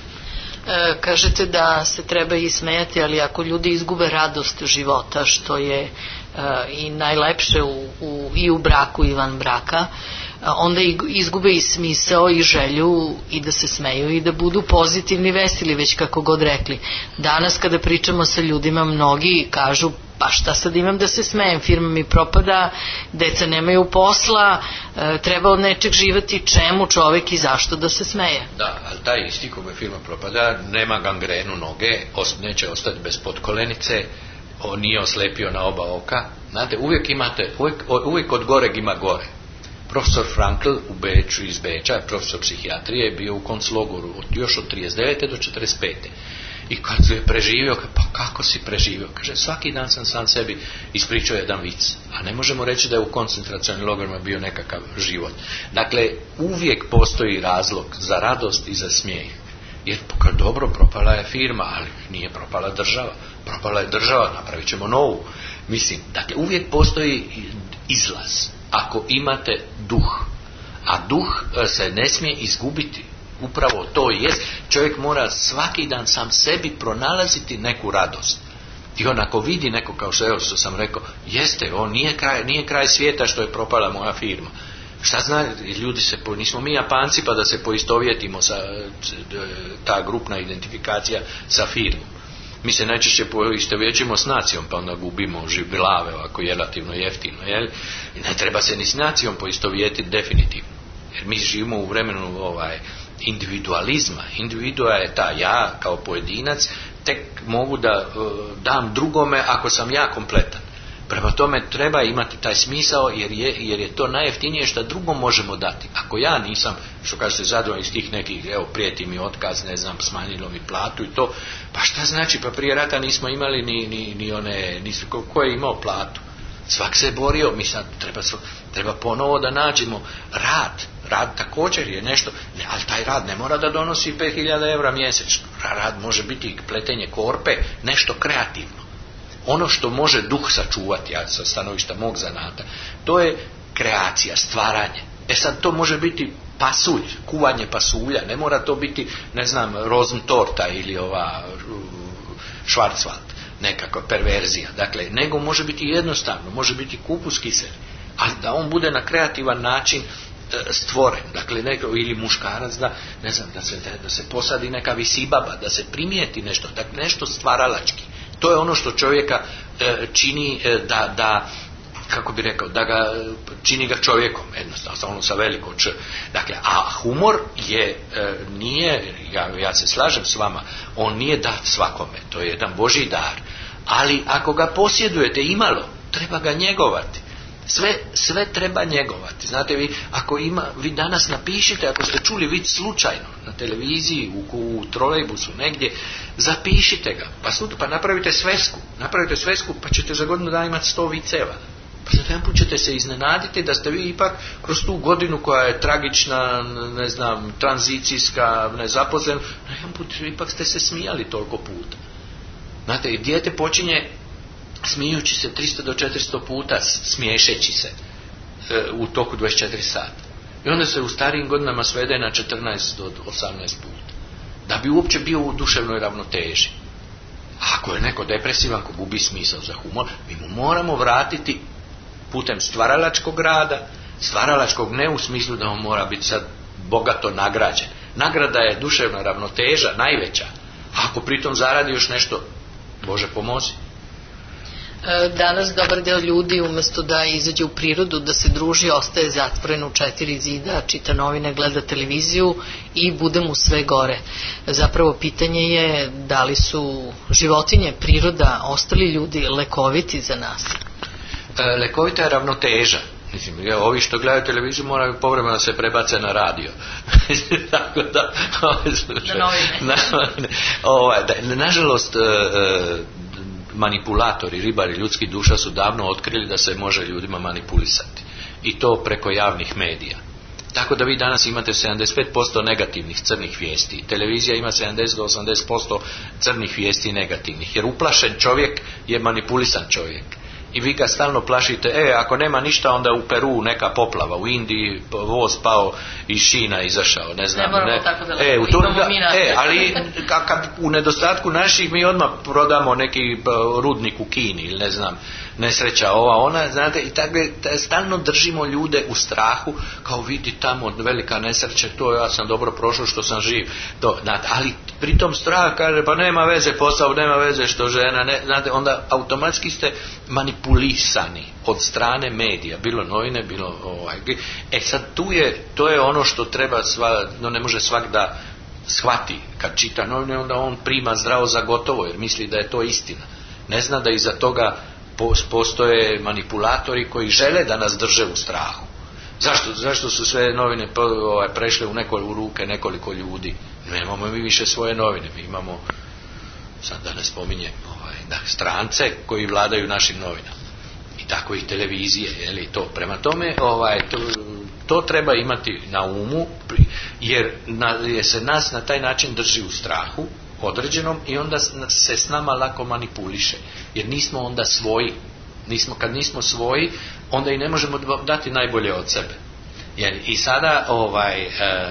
E, kažete da se treba i smejati, ali ako ljudi izgube radost života, što je e, i najlepše u, u, i u braku i van braka, onda izgube i smisao i želju i da se smeju i da budu pozitivni, veseli, već kako god rekli. Danas kada pričamo sa ljudima, mnogi kažu, pa šta sad imam da se smejem, firma mi propada, deca nemaju posla, e, treba od nečeg živati, čemu čovjek i zašto da se smeje. Da, ali taj isti kome firma propada nema gangrenu noge, os, neće ostati bez potkolenice, on nije oslepio na oba oka. Znate, uvijek imate, uvijek, uvijek od goreg ima gore. Profesor Frankl u Beču, iz Beča, profesor psihijatrije, je bio u konclogoru od, još od trideset devete do četrdeset pete. I kad je preživio, pa kako si preživio? Kaže, svaki dan sam sam sebi ispričao jedan vic. A ne možemo reći da je u koncentracionim logorima bio nekakav život. Dakle, uvijek postoji razlog za radost i za smijeh. Jer kad dobro, propala je firma, ali nije propala država. Propala je država, napravit ćemo novu. Mislim, dakle, uvijek postoji izlaz. Ako imate duh, a duh se ne smije izgubiti, upravo to jest, čovjek mora svaki dan sam sebi pronalaziti neku radost. I on ako vidi neko, kao što, evo, što sam rekao, jeste, on nije kraj, nije kraj svijeta što je propala moja firma. Šta zna, ljudi se, nismo mi Japanci pa da se poistovjetimo sa ta grupna identifikacija sa firmom. Mi se najčešće poistovjećimo s nacijom, pa onda gubimo živlave, ovako je relativno jeftino, jel? I ne treba se ni s nacijom poistovjetiti definitivno. Jer mi živimo u vremenu ovaj, individualizma. Individua je ta, ja kao pojedinac tek mogu da uh, dam drugome ako sam ja kompletan. Prema tome treba imati taj smisao jer je, jer je to najjeftinije što drugom možemo dati. Ako ja nisam, što kaže se, zadovoljan iz tih nekih, evo prijeti mi otkaz, ne znam, smanjilo mi platu i to, pa šta znači, pa prije rata nismo imali ni, ni, ni one, nisu, ko, ko je imao platu? Svak se je borio, mi sad treba, treba ponovo da nađemo rad. Rad također je nešto, ne, ali taj rad ne mora da donosi pet hiljada eura mjesečno. Rad može biti pletenje korpe, nešto kreativno. Ono što može duh sačuvati, ja sa stanovišta mog zanata, to je kreacija, stvaranje. E sad to može biti pasulj, kuvanje pasulja, ne mora to biti, ne znam, rozentorta ili ova švarcvald, nekakva perverzija. Dakle, nego može biti jednostavno, može biti kupus kiseli, ali da on bude na kreativan način stvoren, dakle neko, ili muškarac da, ne znam, da se, da se posadi neka visibaba, da se primijeti nešto, dakle nešto stvaralački. To je ono što čovjeka e, čini e, da, da, kako bi rekao, da ga čini ga čovjekom, jednostavno, ono sa veliko č. Dakle, a humor je, e, nije, ja, ja se slažem s vama, on nije dat svakome, to je jedan Božji dar, ali ako ga posjedujete imalo, treba ga njegovati. Sve, sve treba njegovati. Znate vi, ako ima, vi danas napišite, ako ste čuli vic slučajno na televiziji, u, u trolejbusu, negdje, zapišite ga, pa, sud, pa napravite svesku, napravite svesku, pa ćete za godinu dana imati sto viceva. Pa za jedan put ćete se iznenaditi da ste vi ipak kroz tu godinu koja je tragična, ne znam, tranzicijska, nezaposlena, na jedan put ipak ste se smijali toliko puta. Znate, i dijete počinje smijući se tristo do četiristo puta, smiješeći se e, u toku dvadeset četiri sata. I onda se u starijim godinama svede na četrnaest do osamnaest puta. Da bi uopće bio u duševnoj ravnoteži. A ako je neko depresivan, ko gubi smisao za humor, mi mu moramo vratiti putem stvaralačkog rada, stvaralačkog ne u smislu da on mora biti sad bogato nagrađen. Nagrada je duševna ravnoteža, najveća. A ako pritom zaradi još nešto, Bože pomozi. Danas dobar deo ljudi umjesto da izađe u prirodu, da se druži, ostaje zatvoren u četiri zida, čita novine, gleda televiziju i bude mu sve gore. Zapravo pitanje je da li su životinje, priroda, ostali ljudi lekoviti za nas? E, lekovita je ravnoteža. Mislim, ovi što gledaju televiziju moraju povremeno se prebace na radio. Tako da, na novine. Na, ovaj, da, nažalost, e, manipulatori, ribari ljudskih duša su davno otkrili da se može ljudima manipulisati. I to preko javnih medija. Tako da vi danas imate sedamdeset pet posto negativnih crnih vijesti. Televizija ima sedamdeset do osamdeset posto crnih vijesti negativnih. Jer uplašen čovjek je manipulisan čovjek. I vi ga stalno plašite, e, ako nema ništa, onda u Peru neka poplava, u Indiji voz pao iz šina izašao, ne znam. Ne ne, tako da e, u to, da, e, ali kad u nedostatku naših mi odmah prodamo neki rudnik u Kini ili ne znam, nesreća ova, ona, znate, i tako stalno držimo ljude u strahu, kao vidi tamo velika nesreća, to ja sam dobro prošao što sam živ, to, znate, ali pritom strah kaže, pa nema veze posao, nema veze što žena, ne, znate, onda automatski ste manipulisani od strane medija, bilo novine, bilo ovaj. E sad tu je, to je ono što treba sva, no ne može svak da shvati kad čita novine, onda on prima zdravo za gotovo jer misli da je to istina. Ne zna da iza toga postoje manipulatori koji žele da nas drže u strahu. Zašto, zašto su sve novine ovaj, prešle u, neko, u ruke nekoliko ljudi? Nemamo mi više svoje novine, mi imamo, sad da ne spominjem, ovaj, da, strance koji vladaju našim novinama. I tako i televizije, je li to? Prema tome, ovaj, to, to treba imati na umu, jer, na, jer se nas na taj način drži u strahu određenom i onda se s nama lako manipuliše, jer nismo onda svoji. Nismo, kad nismo svoji, onda i ne možemo dati najbolje od sebe. Jer i sada ovaj, e,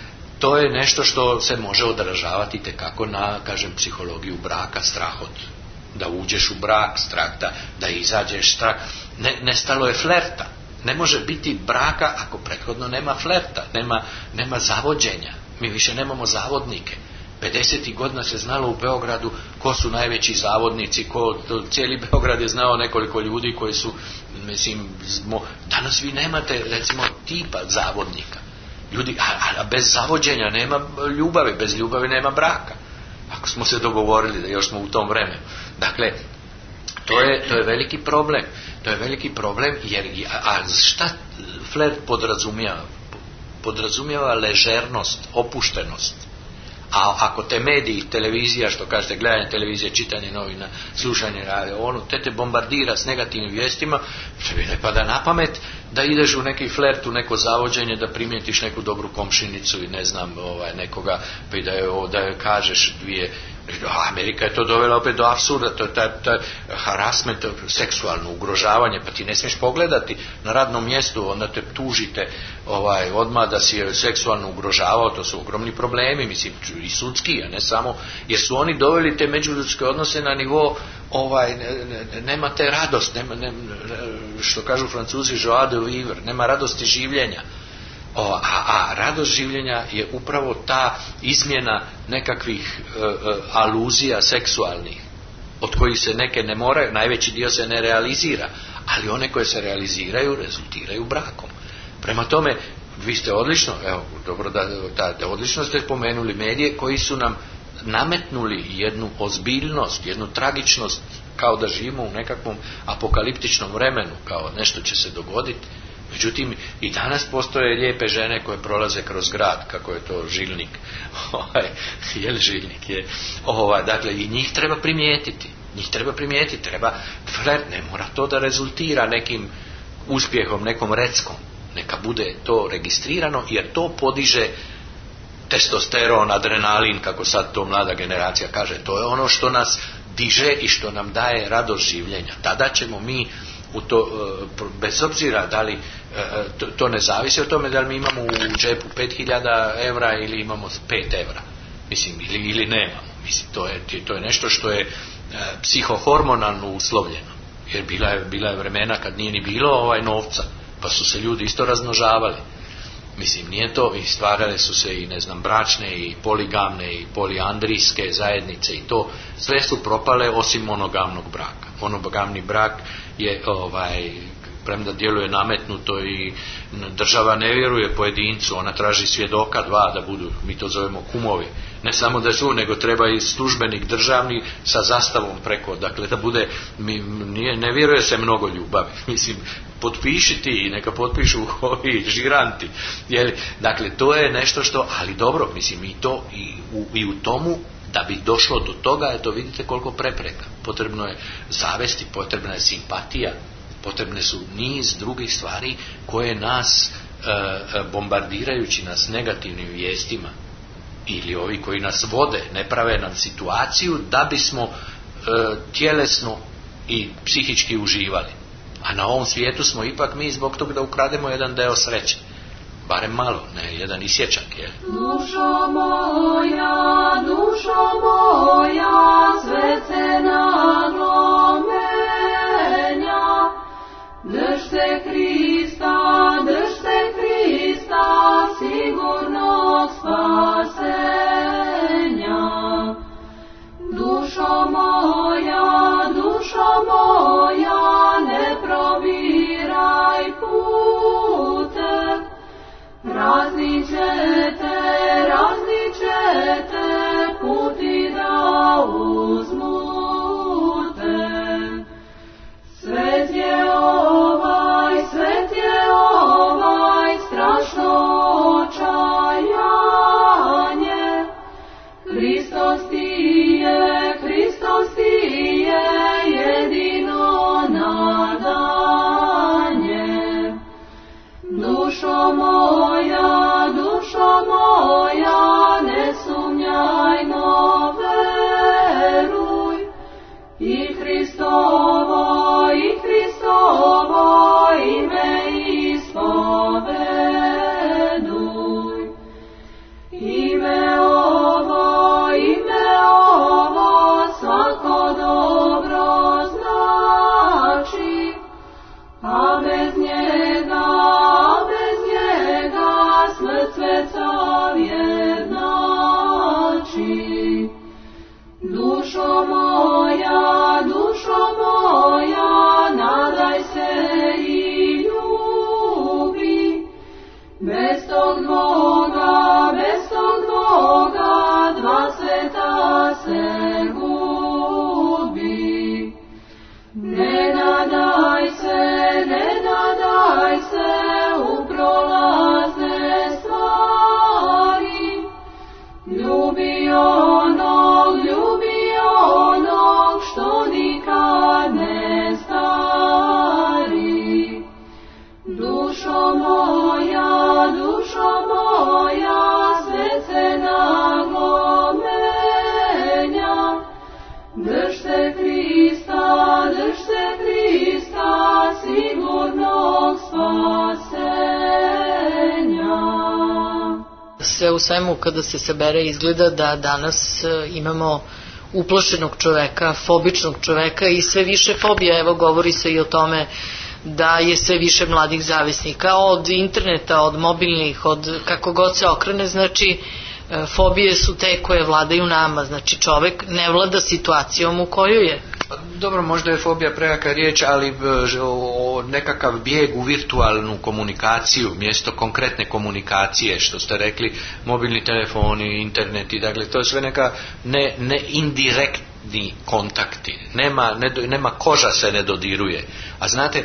to je nešto što se može odražavati tekako na, kažem, psihologiju braka, strah od da uđeš u brak, strah da, da izađeš, strah. Ne, nestalo je flerta. Ne može biti braka ako prethodno nema flerta, nema, nema zavođenja. Mi više nemamo zavodnike. pedesetih godina se znalo u Beogradu ko su najveći zavodnici, ko, cijeli Beograd je znao nekoliko ljudi koji su, mislim, zmo, danas vi nemate, recimo, tipa zavodnika. Ljudi, a, a bez zavođenja nema ljubavi, bez ljubavi nema braka. Ako smo se dogovorili da još smo u tom vremenu. Dakle, To je, to je veliki problem. To je veliki problem jer, a šta flert podrazumijeva? Podrazumijeva ležernost, opuštenost. A ako te mediji, televizija, što kažete, gledanje televizije, čitanje novina, slušanje radio, ono, te te bombardira s negativnim vijestima, tebi ne pada na pamet da ideš u neki flert, u neko zavođenje, da primijetiš neku dobru komšinicu i ne znam, ovaj, nekoga, pa i da je, da je kažeš dvije. Amerika je to dovela opet do apsurda, to je taj, taj harassment, seksualno ugrožavanje, pa ti ne smiješ pogledati na radnom mjestu, onda te tužite ovaj, odmah da si je seksualno ugrožavao, to su ogromni problemi, mislim, i sudski, a ne samo, jer su oni doveli te međuljudske odnose na nivo, ovaj, nema te radost, nema, ne, što kažu Francuzi, joie de vivre, nema radosti življenja. O, a, a radost življenja je upravo ta izmjena nekakvih e, e, aluzija seksualnih, od kojih se neke ne moraju, najveći dio se ne realizira, ali one koje se realiziraju rezultiraju brakom. Prema tome, vi ste odlično, evo, dobro da, da, da odlično ste spomenuli medije koji su nam nametnuli jednu ozbiljnost, jednu tragičnost, kao da živimo u nekakvom apokaliptičnom vremenu, kao nešto će se dogoditi. Međutim, i danas postoje lijepe žene koje prolaze kroz grad, kako je to Žilnik. Ovaj, je li Žilnik? Je. Ovaj, dakle, i njih treba primijetiti. Njih treba primijetiti. Treba, flert ne mora to da rezultira nekim uspjehom, nekom reckom. Neka bude to registrirano, jer to podiže testosteron, adrenalin, kako sad to mlada generacija kaže. To je ono što nas diže i što nam daje radost življenja. Tada ćemo mi u to, bez obzira da li to, to ne zavisi od tome da li mi imamo u džepu pet hiljada evra ili imamo pet evra, mislim, ili, ili nemamo, mislim, to je, to je nešto što je psihohormonalno uslovljeno, jer bila je, bila je vremena kad nije ni bilo ovaj novca, pa su se ljudi isto razmnožavali. Mislim, nije to, i stvarale su se i, ne znam, bračne i poligamne i poliandrijske zajednice i to, sve su propale osim monogamnog braka. Monogamni brak je, ovaj, premda djeluje nametnuto i država ne vjeruje pojedincu, ona traži svjedoka dva da budu, mi to zovemo kumovi. Ne samo da su, nego treba i službenik državni sa zastavom preko, dakle da bude, mi, nije, ne vjeruje se mnogo ljubavi, mislim, potpiši ti i neka potpišu ovi žiranti. Jeli? Dakle, to je nešto što, ali dobro, mislim, i to, i u, i u tomu, da bi došlo do toga, eto vidite koliko prepreka. Potrebno je zavesti, potrebna je simpatija, potrebne su niz drugih stvari koje nas, e, bombardirajući nas negativnim vijestima, ili ovi koji nas vode, ne prave nam situaciju da bismo e, tjelesno i psihički uživali. A na ovom svijetu smo ipak mi zbog toga da ukrademo jedan deo sreće. Barem malo, ne, jedan isječak, je. Dušo moja, dušo moja, sve se naglo menja. Držte Krista, držte Krista, sigurnog spasenja. Dušo moja, dušo moja, ne probiraj pute. Razni ćete, razni ćete puti da uzmute. Svet je ovaj, svet je ovaj, strašno očajanje. Hristos ti je, Hristos ti je, jedino nadanje. Dušo moja, dušo moja, ne sumnjaj, no veruj. I Hristovo, i Hristovo ime ispoveduj. Ime ovo, ime ovo, svako dobro znači, a bez njega, bez njega smrt svecov je znači. Dušo moja, dušo moja, nadaj se i ljubi. Bez tog dvoga, bez tog dvoga, dva sveta se gubi. moja, dušo moja, srce nagomenja. Drž se Krista, drž se Krista, sigurnog spasenja. Sve u svemu, kada se sabere, izgleda da danas imamo uplašenog čoveka, fobičnog čoveka i sve više fobija. Evo, govori se i o tome da je sve više mladih zavisnika od interneta, od mobilnih, od kako god se okrene. Znači, fobije su te koje vladaju nama. Znači, čovek ne vlada situacijom u kojoj je. Dobro, možda je fobija prejaka riječ, ali o, nekakav bijeg u virtualnu komunikaciju, mjesto konkretne komunikacije, što ste rekli, mobilni telefoni, internet i dakle, to je sve neka ne, ne indirektni kontakti. Nema, ne, nema koža se ne dodiruje. A znate,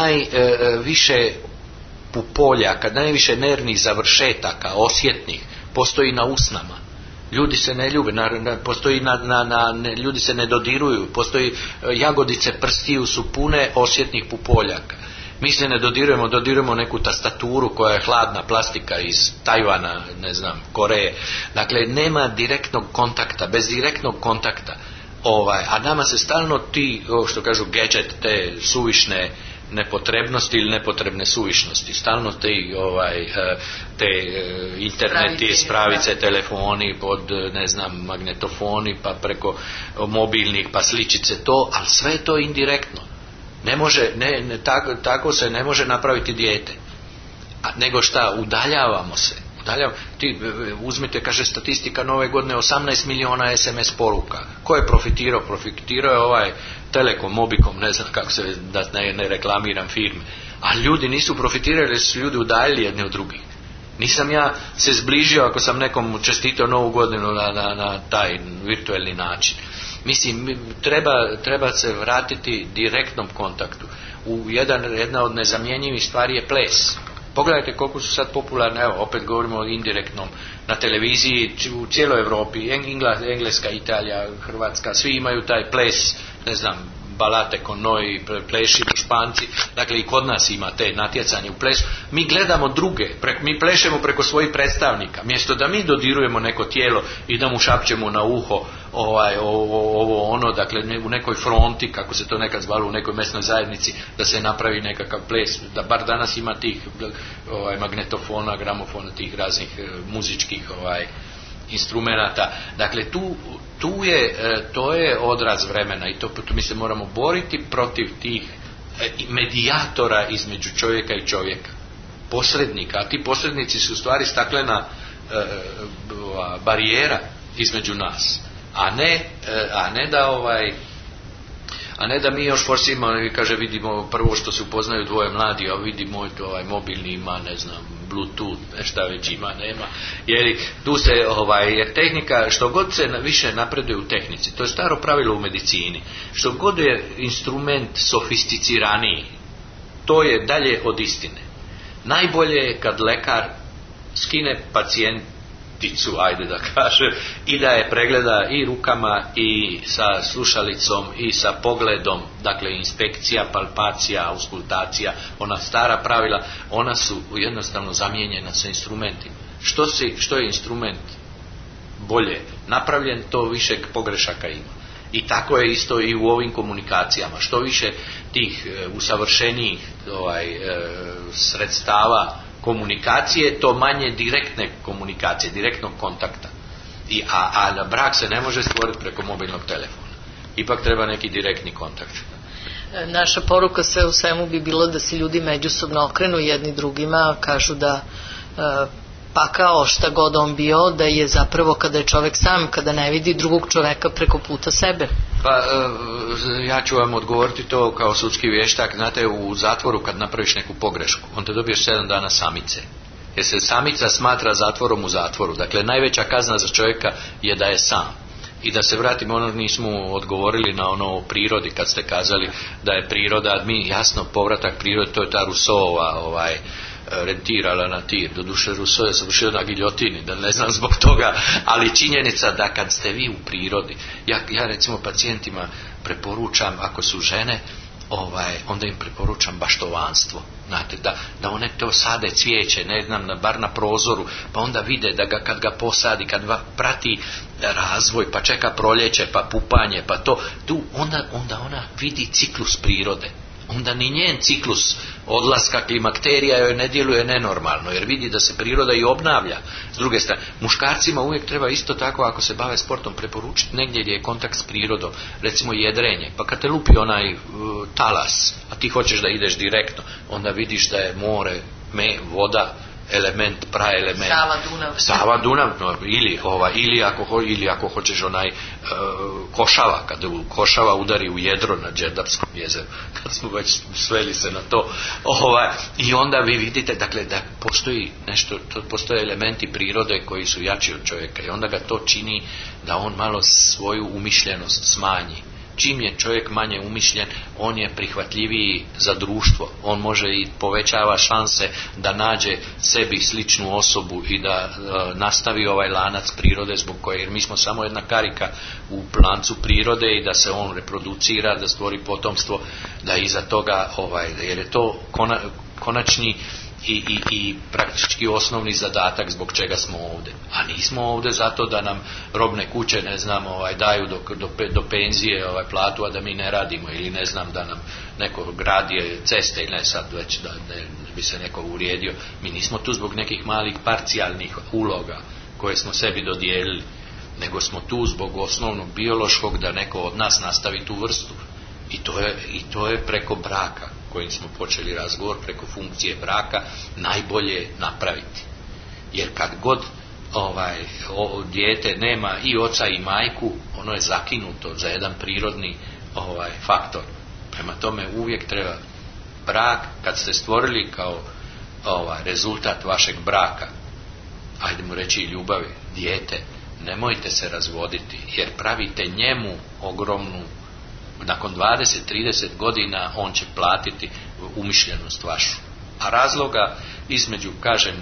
najviše pupoljaka, najviše nervnih završetaka, osjetnih, postoji na usnama. Ljudi se ne ljube, na, na, postoji na, na, na, ne, ljudi se ne dodiruju, postoji jagodice prstiju su pune osjetnih pupoljaka. Mi se ne dodirujemo, dodirujemo neku tastaturu koja je hladna plastika iz Tajvana, ne znam, Koreje. Dakle, nema direktnog kontakta, bez direktnog kontakta. Ovaj, a nama se stalno ti, što kažu, gadget, te suvišne nepotrebnosti ili nepotrebne suvišnosti, stalno te, ovaj, te interneti, spravice, telefoni pod, ne znam, magnetofoni, pa preko mobilnih, pa sličice, to, ali sve je to indirektno. Ne može, ne, ne, tako, tako se ne može napraviti dijete. A, nego šta, udaljavamo se. Udaljavamo. Ti uzmite, kaže statistika nove godine, osamnaest miliona es em es poruka. Ko je profitirao? Profitirao je ovaj Telekom, Mobikom, ne znam kako se, da ne, ne reklamiram firme. A ljudi nisu profitirali, su ljudi udaljili jedni od drugih. Nisam ja se zbližio ako sam nekom čestitao novu godinu na, na, na taj virtualni način. Mislim, treba, treba se vratiti direktnom kontaktu. U jedan, jedna od nezamjenjivih stvari je ples. Pogledajte koliko su sad popularne, evo, opet govorimo o indirektnom, na televiziji u cijeloj Europi, Engleska, Italija, Hrvatska, svi imaju taj ples, ne znam, balate konoj, pleši Španci, dakle i kod nas ima te natjecanje u plesu. Mi gledamo druge, pre, mi plešemo preko svojih predstavnika, mjesto da mi dodirujemo neko tijelo i da mu šapćemo na uho ovaj, ovo, ovo ono, dakle ne, u nekoj fronti, kako se to nekad zvalo, u nekoj mesnoj zajednici, da se napravi nekakav ples, da bar danas ima tih ovaj, magnetofona, gramofona, tih raznih e, muzičkih ovaj, instrumenata. Dakle, tu, tu je, to je odraz vremena i to, tu mi se moramo boriti protiv tih medijatora između čovjeka i čovjeka. Posrednika, a ti posrednici su u stvari staklena e, barijera između nas. A ne, e, a ne da ovaj a ne da mi još forsimo i kaže vidimo prvo što se upoznaju dvoje mladi, a vidimo ovaj mobilni ima, ne znam, Bluetooth, šta već ima, nema. Jer tu se ovaj jer tehnika, što god se više napreduje u tehnici, to je staro pravilo u medicini. Što god je instrument sofisticiraniji, to je dalje od istine. Najbolje je kad lekar skine pacijent ajde da kaže, i da je pregleda i rukama i sa slušalicom i sa pogledom, dakle inspekcija, palpacija, auskultacija, ona stara pravila, ona su jednostavno zamijenjena sa instrumentima. Što, si, što je instrument bolje napravljen, to više pogrešaka ima. I tako je isto i u ovim komunikacijama. Što više tih e, usavršenijih ovaj, e, sredstava komunikacije, to manje direktne komunikacije, direktnog kontakta. I, a, a brak se ne može stvoriti preko mobilnog telefona. Ipak treba neki direktni kontakt. Naša poruka sve u svemu bi bilo da se ljudi međusobno okrenu jedni drugima, kažu da e, pakao šta god on bio, da je zapravo kada je čovjek sam, kada ne vidi drugog čovjeka preko puta sebe. Pa ja ću vam odgovoriti to kao sudski vještak. Znate, u zatvoru kad napraviš neku pogrešku, onda dobiješ sedam dana samice. Jer se samica smatra zatvorom u zatvoru. Dakle, najveća kazna za čovjeka je da je sam. I da se vratimo, ono nismo odgovorili na ono o prirodi, kad ste kazali da je priroda, mi jasno povratak prirode, to je ta Rousseauova ovaj, rentirala na tir. Doduše Rousseau je završio na giljotini, da ne znam zbog toga, ali činjenica da kad ste vi u prirodi, ja, ja recimo pacijentima preporučam, ako su žene, ovaj, onda im preporučam baštovanstvo. Znate, da, da one to sade cvijeće, ne znam, na, bar na prozoru, pa onda vide da ga kad ga posadi, kad ga prati razvoj, pa čeka proljeće, pa pupanje, pa to, tu onda, onda ona vidi ciklus prirode. Onda ni njen ciklus odlaska klimakterija joj ne djeluje nenormalno, jer vidi da se priroda i obnavlja. S druge strane, muškarcima uvijek treba isto tako, ako se bave sportom, preporučiti negdje gdje je kontakt s prirodom, recimo jedrenje, pa kad te lupi onaj uh, talas, a ti hoćeš da ideš direktno, onda vidiš da je more, me, voda, element, praelement. Sava, Dunav. Sava, Dunav, no, ili, ova, ili, ako, ili ako hoćeš onaj uh, Košava, kad Košava udari u jedro na Đerdapskom jezeru, kad smo već sveli se na to. Ovaj, I onda vi vidite, dakle, da postoji nešto, to postoje elementi prirode koji su jači od čovjeka i onda ga to čini da on malo svoju umišljenost smanji. Čim je čovjek manje umišljen, on je prihvatljiviji za društvo. On može i povećava šanse da nađe sebi sličnu osobu i da e, nastavi ovaj lanac prirode zbog koje, jer mi smo samo jedna karika u lancu prirode i da se on reproducira, da stvori potomstvo, da iza toga, ovaj, jer je to kona, konačni I, i, i praktički osnovni zadatak zbog čega smo ovdje. A nismo ovdje zato da nam robne kuće, ne znam, ovaj, daju do, do, do penzije ovaj, platu, a da mi ne radimo, ili ne znam, da nam neko gradi ceste, ili ne sad već da ne, ne bi se neko uvrijedio. Mi nismo tu zbog nekih malih parcijalnih uloga koje smo sebi dodijelili, nego smo tu zbog osnovnog biološkog da neko od nas nastavi tu vrstu. I to je, i to je preko braka kojim smo počeli razgovor, preko funkcije braka, najbolje napraviti. Jer kad god ovaj, o, dijete nema i oca i majku, ono je zakinuto za jedan prirodni ovaj, faktor. Prema tome uvijek treba brak, kad ste stvorili kao ovaj, rezultat vašeg braka, ajdemo reći i ljubavi, dijete, nemojte se razvoditi, jer pravite njemu ogromnu, nakon dvadeset trideset godina on će platiti umišljenost vašu. A razloga između, kažem,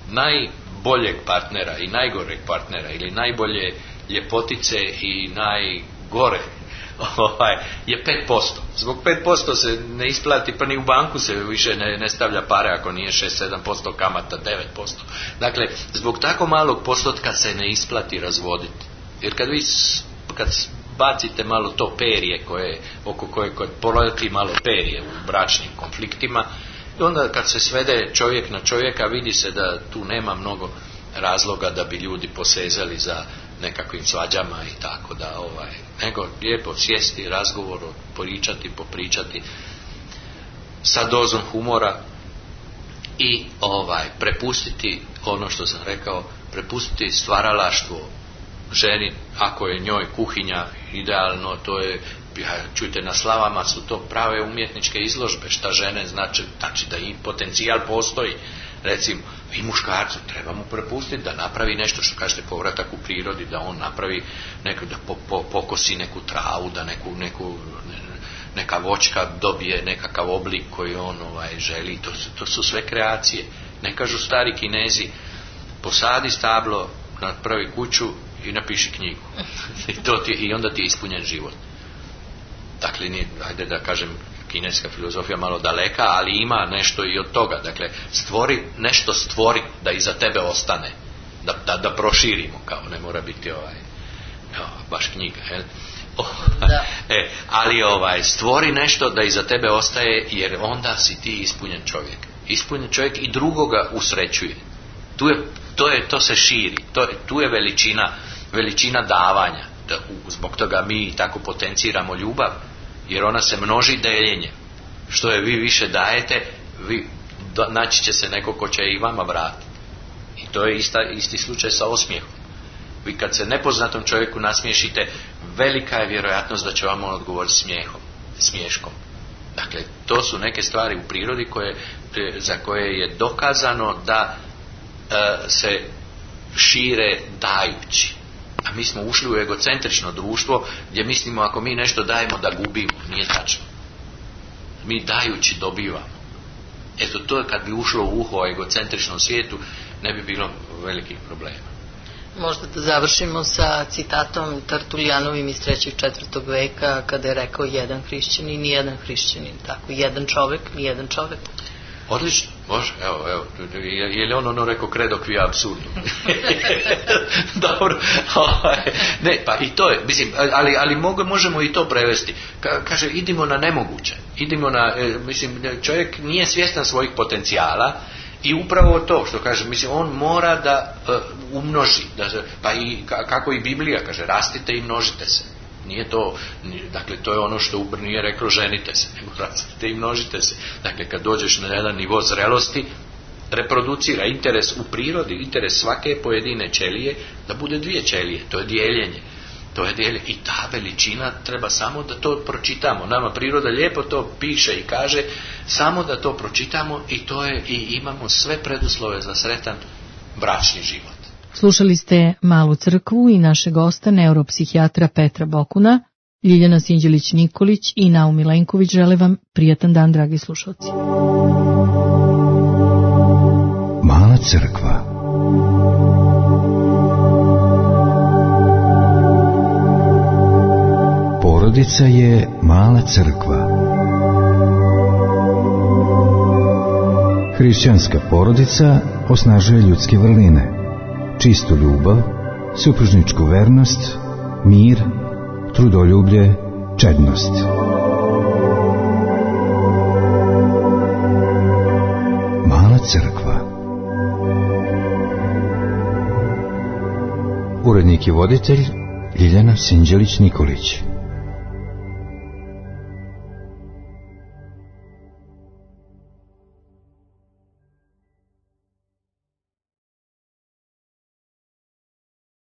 najboljeg partnera i najgoreg partnera, ili najbolje ljepotice i najgore ovaj, je pet posto. Zbog pet posto se ne isplati, pa ni u banku se više ne, ne stavlja pare ako nije šest sedam posto kamata, devet posto. Dakle, zbog tako malog postotka se ne isplati razvoditi. Jer kad vi kad bacite malo to perje koje, oko koje kod poleti malo perje u bračnim konfliktima, i onda kad se svede čovjek na čovjeka, vidi se da tu nema mnogo razloga da bi ljudi posezali za nekakvim svađama i tako da, ovaj, nego lijepo sjesti, razgovor, pričati, popričati sa dozom humora i ovaj, prepustiti ono što sam rekao, prepustiti stvaralaštvo ženi, ako je njoj kuhinja idealno, to je, čujte, na slavama su to prave umjetničke izložbe, šta žene znači, znači da i potencijal postoji. Recimo, i muškarcu treba mu prepustiti da napravi nešto, što kažete, povratak u prirodi, da on napravi neko, da po, po, pokosi neku travu, da neku, neku, neka voćka dobije nekakav oblik koji on ovaj, želi. To su, to su sve kreacije. Ne kažu stari Kinezi, posadi stablo, napravi kuću i napiši knjigu. I, to ti, i onda ti je ispunjen život. Dakle, nije, ajde da kažem, kineska filozofija malo daleka, ali ima nešto i od toga. Dakle, stvori, nešto stvori da iza tebe ostane. Da, da, da proširimo, kao ne mora biti ovaj, jo, baš knjiga, jel? Oh, da. E, ali ovaj, stvori nešto da iza tebe ostaje, jer onda si ti ispunjen čovjek. Ispunjen čovjek i drugoga usrećuje. Tu je, to, je, to se širi. To, tu je veličina, veličina davanja. Da, zbog toga mi tako potenciramo ljubav, jer ona se množi deljenjem. Što je vi više dajete, vi, da, naći će se neko ko će i vama vratiti. I to je ista, isti slučaj sa osmijehom. Vi kad se nepoznatom čovjeku nasmiješite, velika je vjerojatnost da će vam on odgovoriti smijehom, smiješkom. Dakle, to su neke stvari u prirodi koje, za koje je dokazano da e, se šire dajući. A mi smo ušli u egocentrično društvo gdje mislimo ako mi nešto dajemo da gubimo. Nije tačno. Mi dajući dobivamo. Eto, to je kad bi ušlo u uho egocentričnom svijetu, ne bi bilo velikih problema. Možda da završimo sa citatom Tertullijanovim iz trećeg četvrtog veka, kada je rekao jedan hrišćanin, ni jedan hrišćanin, tako, jedan čovek, ni jedan čovek. Odlično, može, evo, evo, je li on ono rekao credo qui apsurdum? Dobro, ne, pa i to je, mislim, ali, ali možemo i to prevesti. Ka, kaže, idimo na nemoguće, idimo na, mislim, čovjek nije svjestan svojih potencijala i upravo to što kaže, mislim, on mora da uh, umnoži, da, pa i kako i Biblija kaže, rastite i množite se. Nije to, dakle, to je ono što Uber nije rekao, ženite se, nego rastite i množite se. Dakle, kad dođeš na jedan nivo zrelosti, reproducira interes u prirodi, interes svake pojedine ćelije, da bude dvije ćelije, to je dijeljenje. To je dijeljenje. I ta veličina treba samo da to pročitamo. Nama priroda lijepo to piše i kaže, samo da to pročitamo i to je, i imamo sve preduslove za sretan bračni život. Slušali ste Malu crkvu i naše gosta, neuropsihijatra Petra Bokuna, Ljiljana Sinđelić-Nikolić i Naum Milenković. Žele vam prijatan dan, dragi slušalci. Mala crkva. Porodica je mala crkva. Hrišćanska porodica osnažuje ljudske vrline, čistu ljubav, supružničku vernost, mir, trudoljublje, čednost. Mala crkva. Urednik i voditelj Ljiljana Sinđelić-Nikolić.